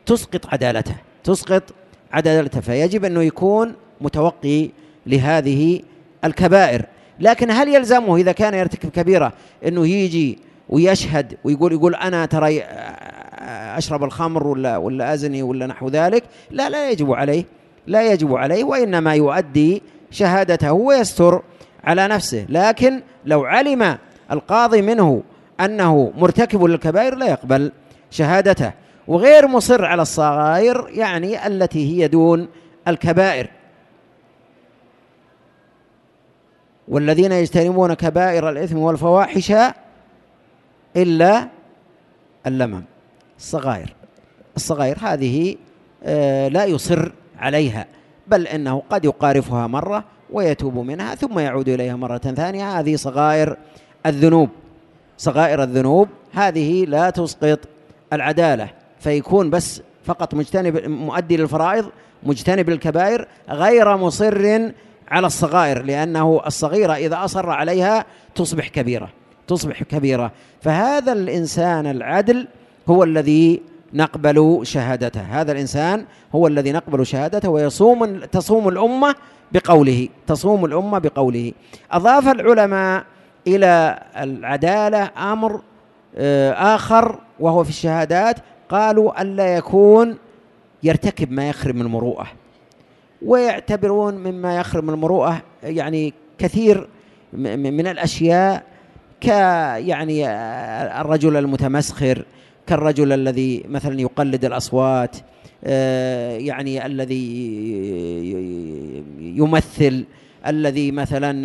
تسقط عدالته، فيجب أنه يكون متوقي لهذه الكبائر. لكن هل يلزمه إذا كان يرتكب كبيرة أنه يجي ويشهد ويقول أنا ترى أشرب الخمر ولا أزني ولا نحو ذلك؟ لا يجب عليه، وإنما يؤدي شهادته ويستر على نفسه. لكن لو علم القاضي منه أنه مرتكب للكبائر لا يقبل شهادته. وغير مصر على الصغائر، يعني التي هي دون الكبائر. والذين يجتنبون كبائر الإثم والفواحش إلا اللمم. الصغائر هذه لا يصر عليها، بل إنه قد يقارفها مرة ويتوب منها ثم يعود إليها مرة ثانية. هذه صغائر الذنوب هذه لا تسقط العدالة، فيكون بس فقط مجتنب، مؤدي للفرائض، مجتنب للكبائر، غير مصر على الصغائر، لأنه الصغيرة إذا أصر عليها تصبح كبيرة. فهذا الإنسان العدل هو الذي نقبل شهادته، هذا الإنسان هو الذي نقبل شهادته، تصوم الأمة بقوله. أضاف العلماء إلى العدالة أمر آخر وهو في الشهادات، قالوا ألا يكون يرتكب ما يخرم المروءة. ويعتبرون مما يخرم المروءة يعني كثير من الأشياء، يعني الرجل المتمسخر، كالرجل الذي مثلا يقلد الأصوات، يعني الذي يمثل، الذي مثلا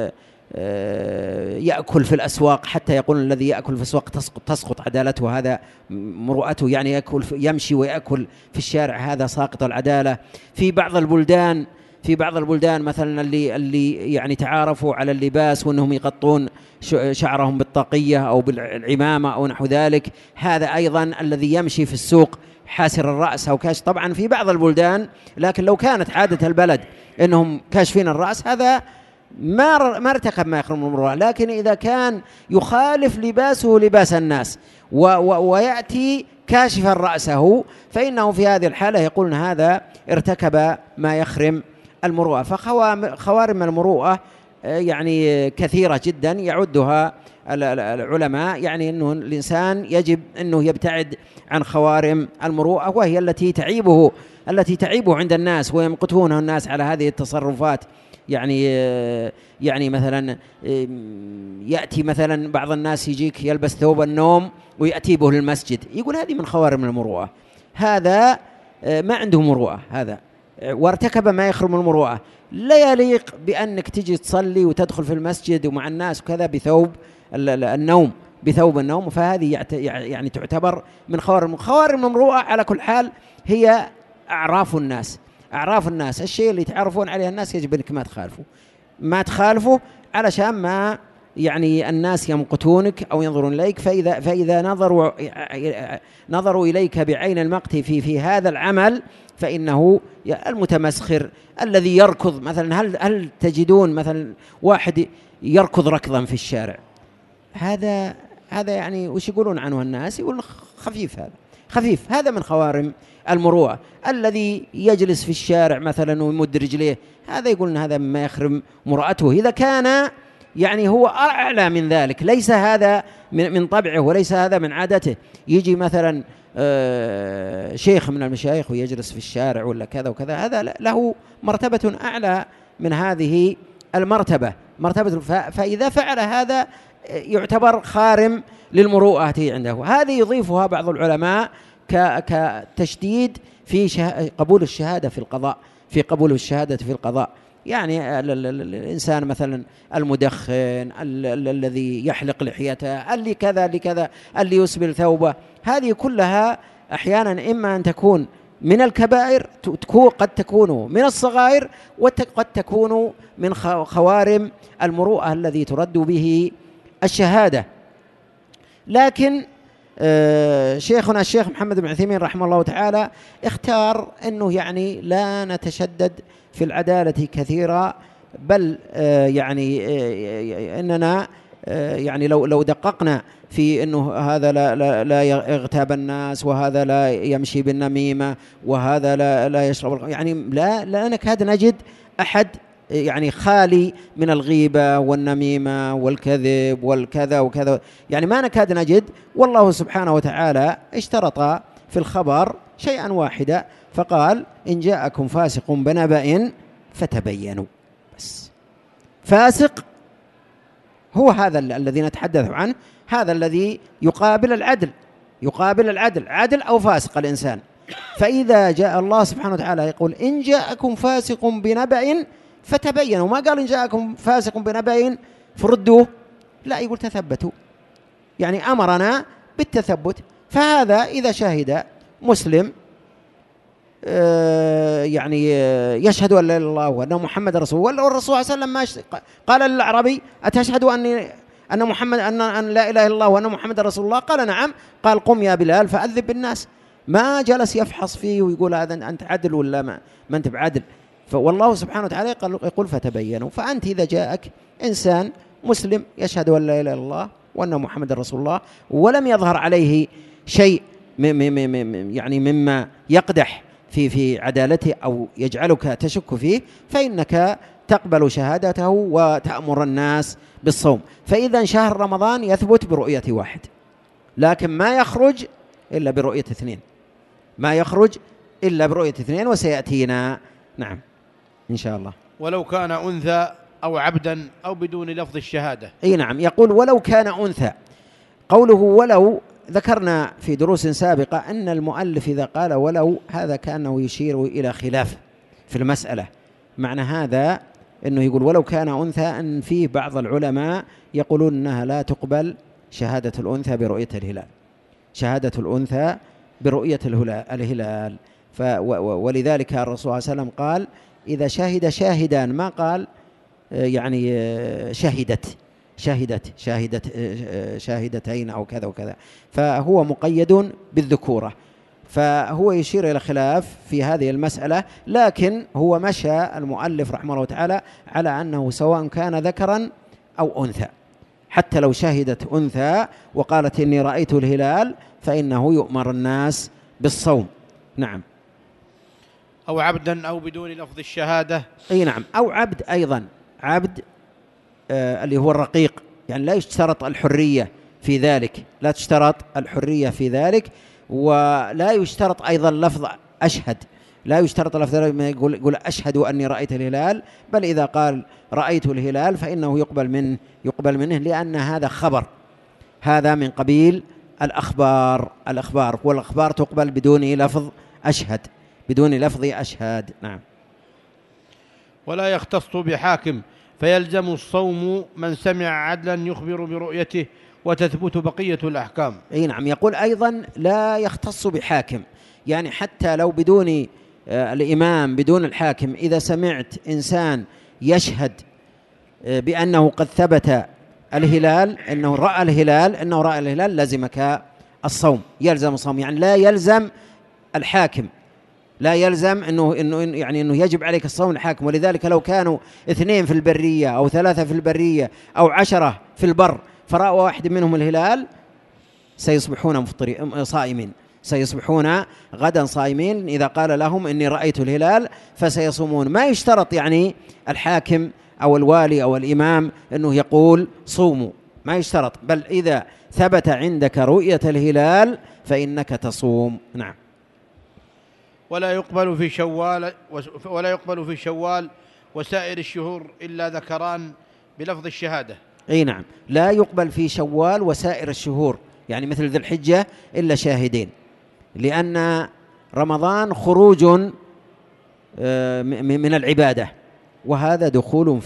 يأكل في الأسواق، حتى يقول الذي يأكل في الأسواق تسقط عدالته، هذا مروءته، يعني يمشي ويأكل في الشارع، هذا ساقط العدالة. في بعض البلدان مثلا اللي يعني تعارفوا على اللباس وأنهم يغطون شعرهم بالطاقية أو بالعمامة أو نحو ذلك، هذا أيضا الذي يمشي في السوق حاسر الرأس أو كاش، طبعا في بعض البلدان، لكن لو كانت عادة البلد أنهم كاشفين الرأس هذا ما ارتكب ما يخرم المروءة. لكن إذا كان يخالف لباسه لباس الناس ويأتي كاشفا رأسه، فإنه في هذه الحالة يقولون هذا ارتكب ما يخرم المروءة. فخوارم المروءة يعني كثيرة جدا يعدها العلماء، يعني أنه الإنسان يجب أنه يبتعد عن خوارم المروءة، وهي التي تعيبه عند الناس ويمقتونه الناس على هذه التصرفات. يعني مثلا يأتي مثلا بعض الناس يجيك يلبس ثوب النوم ويأتي به للمسجد، يقول هذه من خوارم المروءة، هذا ما عنده مروءة، هذا وارتكب ما يخرم المروءة. لا يليق بأنك تجي تصلي وتدخل في المسجد ومع الناس وكذا بثوب النوم، فهذه يعني تعتبر من خوارم المروءة. على كل حال هي أعراف الناس، الشيء اللي يتعرفون عليه الناس يجب أنك ما تخالفه علشان ما يعني الناس يمقتونك أو ينظرون إليك. فإذا نظروا إليك بعين المقت في هذا العمل، فإنه المتمسخر الذي يركض مثلا، هل تجدون مثلا واحد يركض ركضا في الشارع، هذا هذا يعني وش يقولون عنه الناس؟ يقولون خفيف، هذا خفيف، هذا من خوارم المروءة. الذي يجلس في الشارع مثلا ويمد رجليه، هذا يقولون هذا ما يخرم مروءته. إذا كان يعني هو أعلى من ذلك، ليس هذا من طبعه وليس هذا من عادته، يجي مثلا شيخ من المشايخ ويجلس في الشارع ولا كذا وكذا، هذا له مرتبة أعلى من هذه المرتبة، فإذا فعل هذا يعتبر خارم للمروءة عنده. هذه يضيفها بعض العلماء كتشديد في قبول الشهادة في القضاء، في قبول الشهادة في القضاء. يعني الإنسان مثلا المدخن، الذي يحلق لحيته، اللي كذا لكذا، اللي يسبل ثوبه، هذه كلها أحيانا إما أن تكون من الكبائر، قد تكون من الصغائر، وقد تكون من خوارم المروءة الذي ترد به الشهادة. لكن شيخنا الشيخ محمد بن عثيمين رحمه الله تعالى اختار أنه يعني لا نتشدد في العدالة كثيرا، بل يعني أننا يعني لو دققنا في أنه هذا لا يغتاب الناس، وهذا لا يمشي بالنميمة، وهذا لا يشرب، يعني لا نكاد نجد أحد يعني خالي من الغيبة والنميمة والكذب والكذا وكذا، يعني ما نكاد نجد. والله سبحانه وتعالى اشترط في الخبر شيئا واحدا، فقال إن جاءكم فاسق بنبأ فتبينوا. بس فاسق هو هذا الذي نتحدث عنه، هذا الذي يقابل العدل، عدل أو فاسق الإنسان. فإذا جاء الله سبحانه وتعالى يقول إن جاءكم فاسق بنبأ فتبينوا، ما قال إن جاءكم فاسق بنبأ فردوه، لا، يقول تثبتوا، يعني أمرنا بالتثبت. فهذا إذا شهد مسلم يعني يشهد أن لا إله إلا الله وأن محمد رسول الله، والرسول صلى الله عليه وسلم ما قال للأعرابي أتشهد أن محمد أن لا إله إلا الله وأن محمد رسول الله؟ قال نعم. قال قم يا بلال فأذن بالناس. ما جلس يفحص فيه ويقول هذا أنت عدل ولا ما أنت بعدل. فوالله سبحانه وتعالى يقول فتبينوا. فأنت إذا جاءك إنسان مسلم يشهد أن لا إله إلا الله وأن محمد رسول الله، ولم يظهر عليه شيء يعني مما يقدح في عدالته أو يجعلك تشك فيه، فإنك تقبل شهادته وتأمر الناس بالصوم. فإذا شهر رمضان يثبت برؤية واحد، لكن ما يخرج إلا برؤية اثنين، وسيأتينا نعم إن شاء الله. ولو كان أنثى أو عبدا أو بدون لفظ الشهادة. أي نعم، يقول ولو كان أنثى. قوله ولو ذكرنا في دروس سابقة أن المؤلف إذا قال ولو هذا كأنه يشير إلى خلاف في المسألة. معنى هذا أنه يقول ولو كان أنثى، أن فيه بعض العلماء يقولون أنها لا تقبل شهادة الأنثى برؤية الهلال، ولذلك الرسول صلى الله عليه وسلم قال إذا شهد شاهدان، ما قال يعني شاهدتين أو كذا وكذا، فهو مقيد بالذكورة. فهو يشير إلى خلاف في هذه المسألة، لكن هو مشى المؤلف رحمه الله تعالى على أنه سواء كان ذكرا أو أنثى، حتى لو شهدت أنثى وقالت إني رأيت الهلال فإنه يؤمر الناس بالصوم. نعم. أو عبدا أو بدون لفظ الشهادة. أي نعم، أو عبد أيضا، عبد اللي هو الرقيق، يعني لا يشترط الحرية في ذلك، ولا يشترط أيضا لفظ أشهد، لا يشترط لفظ يقول أشهد أني رأيت الهلال، بل إذا قال رأيت الهلال فإنه يقبل منه، لأن هذا خبر، هذا من قبيل الأخبار، والأخبار تقبل بدون لفظ أشهد. نعم. ولا يختص بحاكم، فيلزم الصوم من سمع عدلا يخبر برؤيته وتثبت بقية الأحكام. أي نعم. يقول أيضا لا يختص بحاكم، يعني حتى لو بدون الإمام، بدون الحاكم، إذا سمعت إنسان يشهد بأنه قد ثبت الهلال، أنه رأى الهلال، لازمك الصوم، يلزم الصوم، يعني لا يلزم الحاكم، لا يلزم إنه يجب عليك الصوم الحاكم. ولذلك لو كانوا 2 في البرية أو 3 في البرية أو 10 في البر فرأى واحد منهم الهلال، سيصبحون صائمين، سيصبحون غدا صائمين إذا قال لهم إني رأيت الهلال فسيصومون. ما يشترط يعني الحاكم أو الوالي أو الإمام أنه يقول صوموا، ما يشترط، بل إذا ثبت عندك رؤية الهلال فإنك تصوم. نعم. ولا يقبل في شوال وسائر الشهور إلا ذكران بلفظ الشهادة. أي نعم، لا يقبل في شوال وسائر الشهور، يعني مثل ذي الحجة إلا شاهدين، لأن رمضان خروج من العبادة، وهذا دخول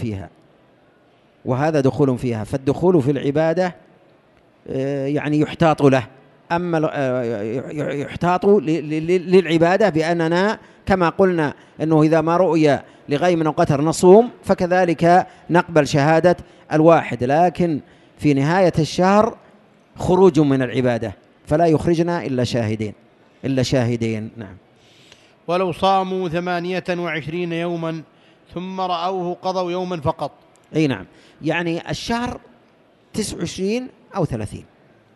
فيها، فالدخول في العبادة يعني يحتاط له. أما يحتاط للعبادة بأننا كما قلنا أنه إذا ما رؤي لغيم أو قتر نصوم، فكذلك نقبل شهادة الواحد، لكن في نهاية الشهر خروج من العبادة، فلا يخرجنا إلا شاهدين. نعم. ولو صاموا 28 يوما ثم رأوه قضوا يوما فقط. أي نعم، يعني الشهر 29 أو 30.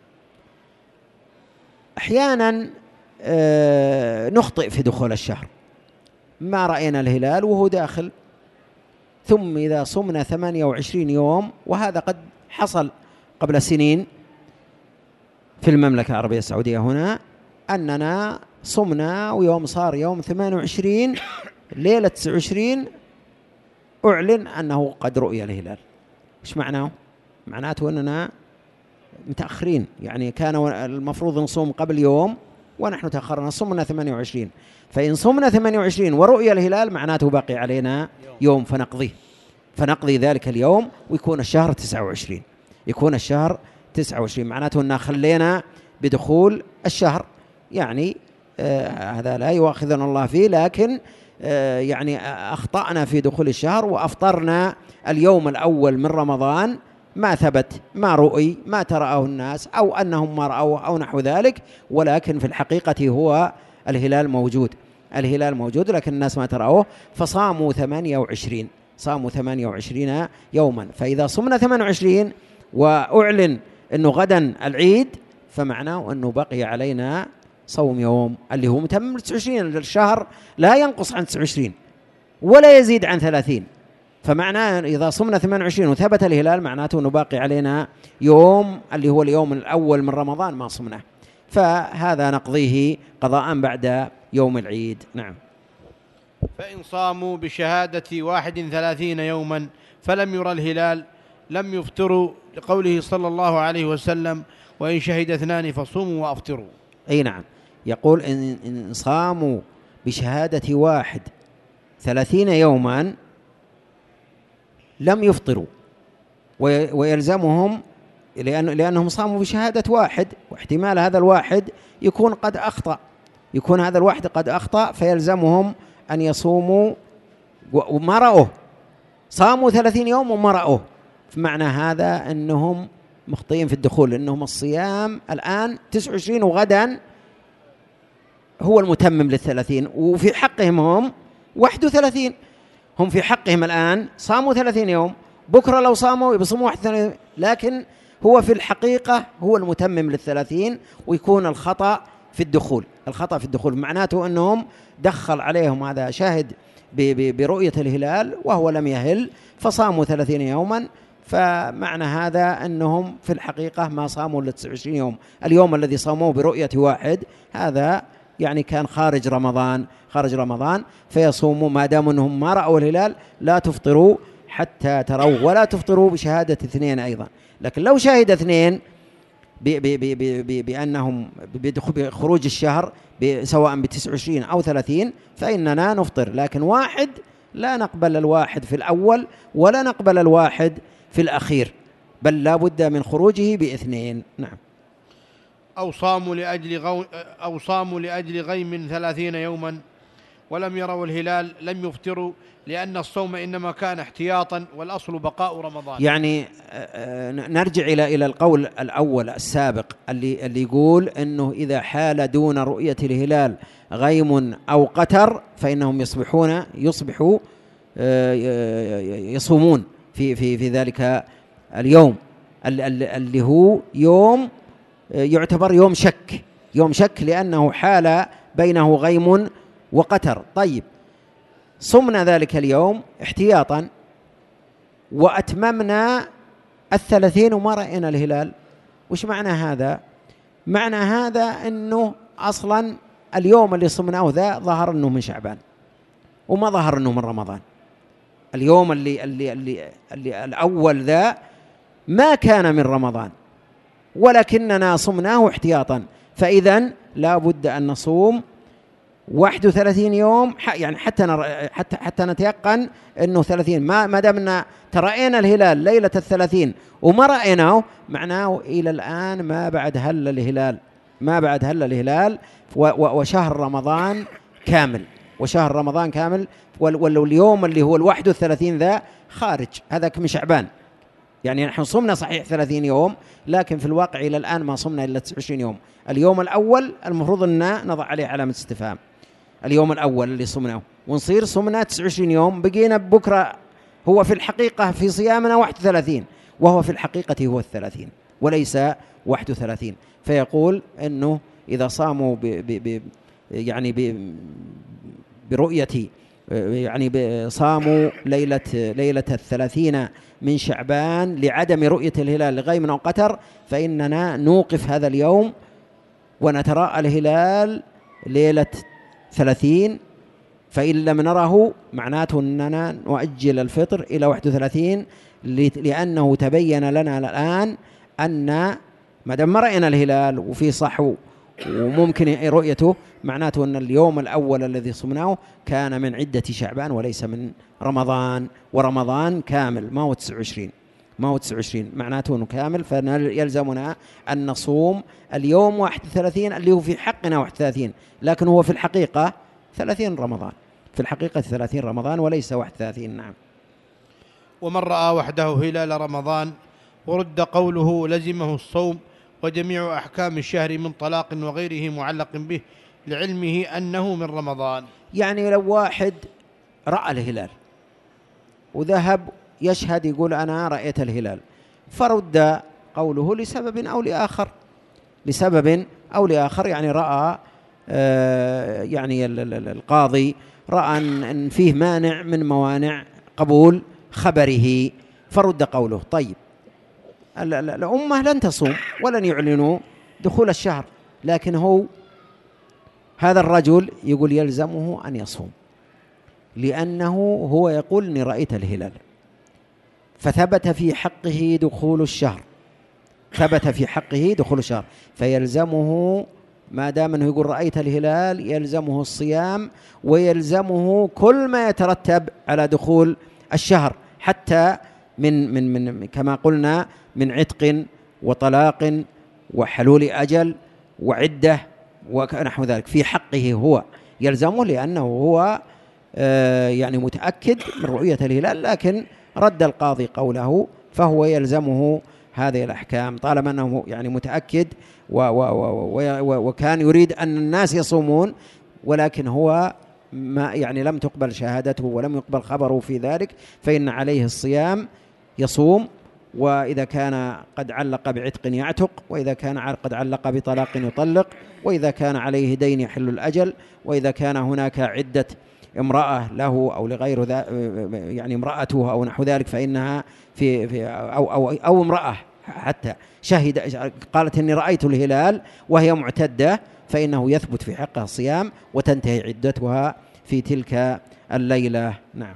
أحيانا نخطئ في دخول الشهر، ما رأينا الهلال وهو داخل، ثم إذا صمنا 28 يوم، وهذا قد حصل قبل سنين في المملكة العربية السعودية هنا، أننا صمنا ويوم صار يوم 28 ليلة 29 أعلن أنه قد رؤي الهلال. إيش معناه؟ معناته أننا متأخرين، يعني كان المفروض نصوم قبل يوم ونحن تأخرنا، صمنا 28، فإن صمنا 28 ورؤي الهلال معناته باقي علينا يوم فنقضي ذلك اليوم ويكون الشهر 29، معناته أننا خلينا بدخول الشهر، يعني هذا لا يؤاخذنا الله فيه، لكن يعني أخطأنا في دخول الشهر وأفطرنا اليوم الأول من رمضان، ما ثبت، ما رؤي، ما تراه الناس، أو أنهم ما رأوه أو نحو ذلك، ولكن في الحقيقة هو الهلال موجود لكن الناس ما ترأوه، فصاموا 28 يوما. فإذا صمنا 28 وأعلن أنه غدا العيد، فمعناه أنه بقي علينا صوم يوم اللي هو متمم 29. الشهر لا ينقص عن 29 ولا يزيد عن 30، فمعناه إذا صمنا 28 وثبت الهلال معناته أنه باقي علينا يوم اللي هو اليوم الأول من رمضان ما صمناه، فهذا نقضيه قضاء بعد يوم العيد. نعم. فإن صاموا بشهادة 31 يوما فلم يرى الهلال لم يفطروا، لقوله صلى الله عليه وسلم: وإن شهد 2 فصوموا وأفطروا. أي نعم، يقول إن صاموا بشهادة 31 يوما لم يفطروا، ويلزمهم لأنهم صاموا بشهادة 1، واحتمال هذا الواحد يكون قد أخطأ، فيلزمهم أن يصوموا وما رأوه، صاموا 30 يوم وما رأوه، فمعنى هذا أنهم مخطئين في الدخول، لأنهم الصيام الآن 29 وغدا هو المتمم لل30، وفي حقهم هم 31، هم في حقهم الآن صاموا 30 يوم، بكرة لو صاموا يصوموا 31، لكن هو في الحقيقة هو المتمم لل30، ويكون الخطأ في الدخول، معناته أنهم دخل عليهم هذا شاهد برؤية الهلال وهو لم يهل، فصاموا 30 يوما، فمعنى هذا أنهم في الحقيقة ما صاموا ل 29 يوم. اليوم الذي صاموه برؤية 1 هذا يعني كان خارج رمضان، فيصوموا ما دام أنهم ما رأوا الهلال، لا تفطروا حتى تروا، ولا تفطروا بشهادة 2 أيضا. لكن لو شهد 2 بأنهم بخروج الشهر سواء ب29 أو 30 فإننا نفطر، لكن 1 لا نقبل 1 في الأول ولا نقبل 1 في الأخير، بل لا بد من خروجه ب2. نعم. أو صاموا لأجل غيم 30 يوما ولم يروا الهلال لم يفطروا، لأن الصوم إنما كان احتياطا والأصل بقاء رمضان. يعني نرجع إلى القول الأول السابق اللي يقول أنه إذا حال دون رؤية الهلال غيم أو قتر فإنهم يصبحوا يصومون في ذلك اليوم اللي هو يوم يعتبر يوم شك، يوم شك لأنه حال بينه غيم وقتر. طيب صمنا ذلك اليوم احتياطا وأتممنا 30 وما رأينا الهلال. وش معنى هذا؟ معنى هذا أنه أصلا اليوم اللي صمناه ذا ظهر أنه من شعبان وما ظهر أنه من رمضان. اليوم اللي الأول ذا ما كان من رمضان ولكننا صمناه احتياطا، فإذن لا بد أن نصوم 31 يوم يعني حتى نتيقن أنه 30. ما دامنا ترأينا الهلال ليلة 30 وما رأيناه، معناه إلى الآن ما بعد هل الهلال، ما بعد هل الهلال وشهر رمضان كامل، وشهر رمضان كامل. واليوم اللي هو 31 ذا خارج، هذاك من شعبان. يعني نحن صمنا صحيح 30 يوم لكن في الواقع إلى الآن ما صمنا إلا 29 يوم. اليوم الأول المفروض أن نضع عليه علامة استفهام، اليوم الأول اللي صمناه، ونصير صمنا 29 يوم، بقينا بكرة. هو في الحقيقة في صيامنا 31 وهو في الحقيقة هو 30 وليس 31. فيقول أنه إذا صاموا برؤية، يعني صاموا ليلة 30 من شعبان لعدم رؤية الهلال لغيم أو قتر، فإننا نوقف هذا اليوم ونتراءى الهلال ليلة 30. فإن لم نره معناته أننا نؤجل الفطر إلى 31، لأنه تبين لنا الآن أن ما دام رأينا الهلال وفي صحو وممكن رؤيته، معناته أن اليوم الأول الذي صمناه كان من عدة شعبان وليس من رمضان، ورمضان كامل ما هو 29، ما هو 29 معناته أنه كامل. فيلزمنا أن نصوم اليوم 31 اللي هو في حقنا 31، لكن هو في الحقيقة 30 رمضان، في الحقيقة 30 رمضان وليس 31. نعم. ومن رأى وحده هلال رمضان ورد قوله لزمه الصوم وجميع أحكام الشهر من طلاق وغيره معلق به لعلمه أنه من رمضان. يعني لو واحد رأى الهلال وذهب يشهد يقول أنا رأيت الهلال، فرد قوله لسبب أو لآخر، لسبب أو لآخر، يعني رأى يعني القاضي رأى أن فيه مانع من موانع قبول خبره فرد قوله. طيب الأمة لن تصوم ولن يعلنوا دخول الشهر، لكن هو هذا الرجل يقول يلزمه أن يصوم، لأنه هو يقول إني رأيت الهلال، فثبت في حقه دخول الشهر، ثبت في حقه دخول الشهر، فيلزمه ما دام أنه يقول رأيت الهلال يلزمه الصيام ويلزمه كل ما يترتب على دخول الشهر، حتى من كما قلنا من عتق وطلاق وحلول أجل وعدة ونحو ذلك. في حقه هو يلزمه لأنه هو يعني متأكد من رؤية الهلال، لكن رد القاضي قوله فهو يلزمه هذه الأحكام طالما أنه يعني متأكد وكان يريد أن الناس يصومون، ولكن هو ما يعني لم تقبل شهادته ولم يقبل خبره في ذلك، فإن عليه الصيام يصوم، وإذا كان قد علق بعتق يعتق، وإذا كان قد علق بطلاق يطلق، وإذا كان عليه دين يحل الأجل، وإذا كان هناك عدة امرأة له أو لغير يعني امرأته أو نحو ذلك، فإنها في أو امرأة حتى شهد قالت إني رأيت الهلال وهي معتدة، فإنه يثبت في حقها الصيام وتنتهي عدتها في تلك الليلة. نعم.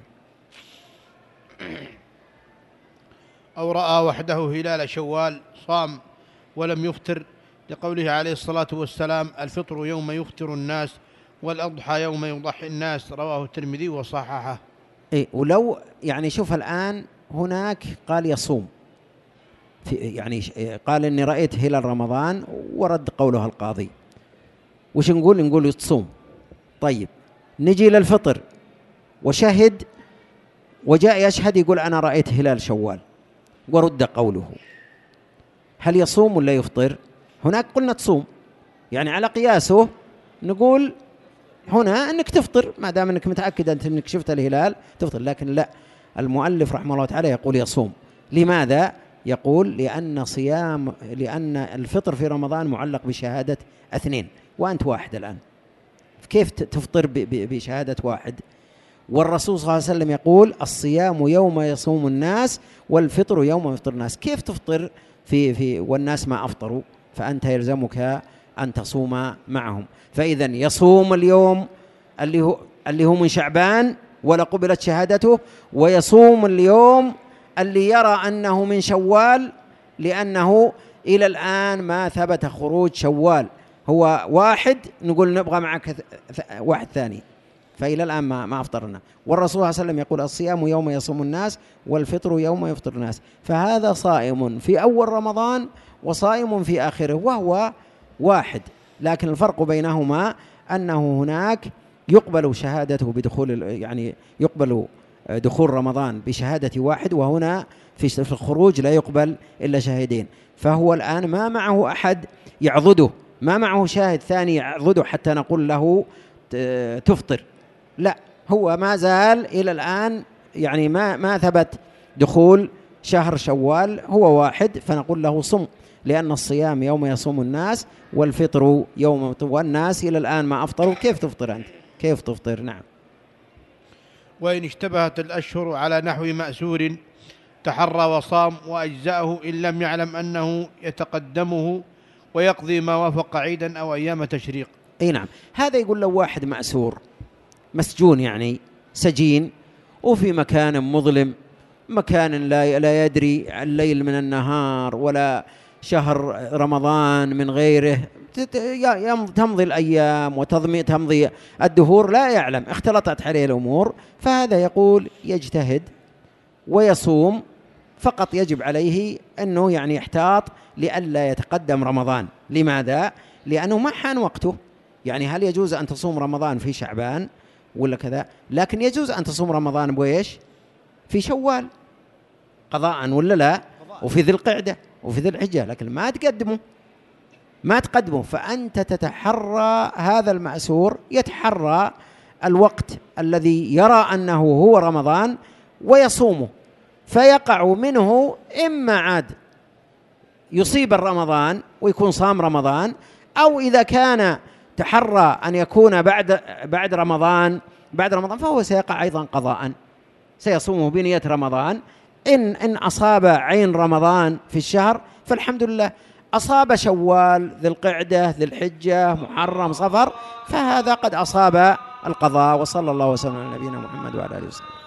أو رأى وحده هلال شوال صام ولم يفطر، لقوله عليه الصلاة والسلام الفطر يوم يفطر الناس والأضحى يوم يضحي الناس، رواه الترمذي وصححه. ولو يعني شوف الآن هناك قال يصوم يعني قال إني رأيت هلال رمضان ورد قوله القاضي، وش نقول تصوم. طيب نجي للفطر وشهد وجاء يشهد يقول أنا رأيت هلال شوال ورد قوله، هل يصوم ولا يفطر؟ هناك قلنا تصوم، يعني على قياسه نقول هنا أنك تفطر ما دام أنك متأكد أنك شفت الهلال تفطر، لكن لا، المؤلف رحمه الله تعالى يقول يصوم. لماذا؟ يقول لأن الفطر في رمضان معلق بشهادة 2 وأنت واحد الآن، كيف تفطر بشهادة واحد؟ والرسول صلى الله عليه وسلم يقول الصيام يوم يصوم الناس والفطر يوم يفطر الناس. كيف تفطر في والناس ما أفطروا؟ فأنت يلزمك أن تصوم معهم. فإذا يصوم اليوم اللي هو من شعبان ولا قبلت شهادته، ويصوم اليوم اللي يرى أنه من شوال، لأنه إلى الآن ما ثبت خروج شوال، هو واحد نقول نبغى معك واحد ثاني، فإلى الآن ما أفطرنا. والرسول صلى الله عليه وسلم يقول الصيام يوم يصوم الناس والفطر يوم يفطر الناس. فهذا صائم في أول رمضان وصائم في آخره وهو واحد، لكن الفرق بينهما أنه هناك يقبل شهادته بدخول، يعني يقبل دخول رمضان بشهادة واحد، وهنا في الخروج لا يقبل إلا شاهدين. فهو الآن ما معه أحد يعضده، ما معه شاهد ثاني يعضده حتى نقول له تفطر، لا، هو ما زال إلى الآن يعني ما ثبت دخول شهر شوال، هو واحد، فنقول له صم، لأن الصيام يوم يصوم الناس والفطر يوم، والناس إلى الآن ما أفطروا، كيف تفطر أنت؟ كيف تفطر؟ نعم. وإن اشتبهت الأشهر على نحو مأسور تحرى وصام وأجزأه إن لم يعلم أنه يتقدمه ويقضي ما وافق عيدا أو أيام تشريق. أي نعم. هذا يقول له واحد مأسور مسجون، يعني سجين وفي مكان مظلم، مكان لا يدري الليل من النهار ولا شهر رمضان من غيره، تمضي الأيام وتمضي الدهور، لا يعلم، اختلطت عليه الأمور. فهذا يقول يجتهد ويصوم، فقط يجب عليه أنه يعني يحتاط لئلا يتقدم رمضان. لماذا؟ لأنه ما حان وقته. يعني هل يجوز أن تصوم رمضان في شعبان ولا كذا؟ لكن يجوز أن تصوم رمضان بويش في شوال قضاء ولا لا، وفي ذي القعدة وفي ذي الحجة، لكن ما تقدمه. فأنت تتحرى، هذا المأسور يتحرى الوقت الذي يرى أنه هو رمضان ويصومه، فيقع منه إما عاد يصيب الرمضان ويكون صام رمضان، أو إذا كان تحرى أن يكون بعد رمضان فهو سيقع أيضا قضاء، سيصومه بنية رمضان. إن أصاب عين رمضان في الشهر فالحمد لله، أصاب شوال ذي القعدة ذي الحجة محرم صفر، فهذا قد أصاب القضاء. وصلى الله وسلم على نبينا محمد وعلى آله وسلم.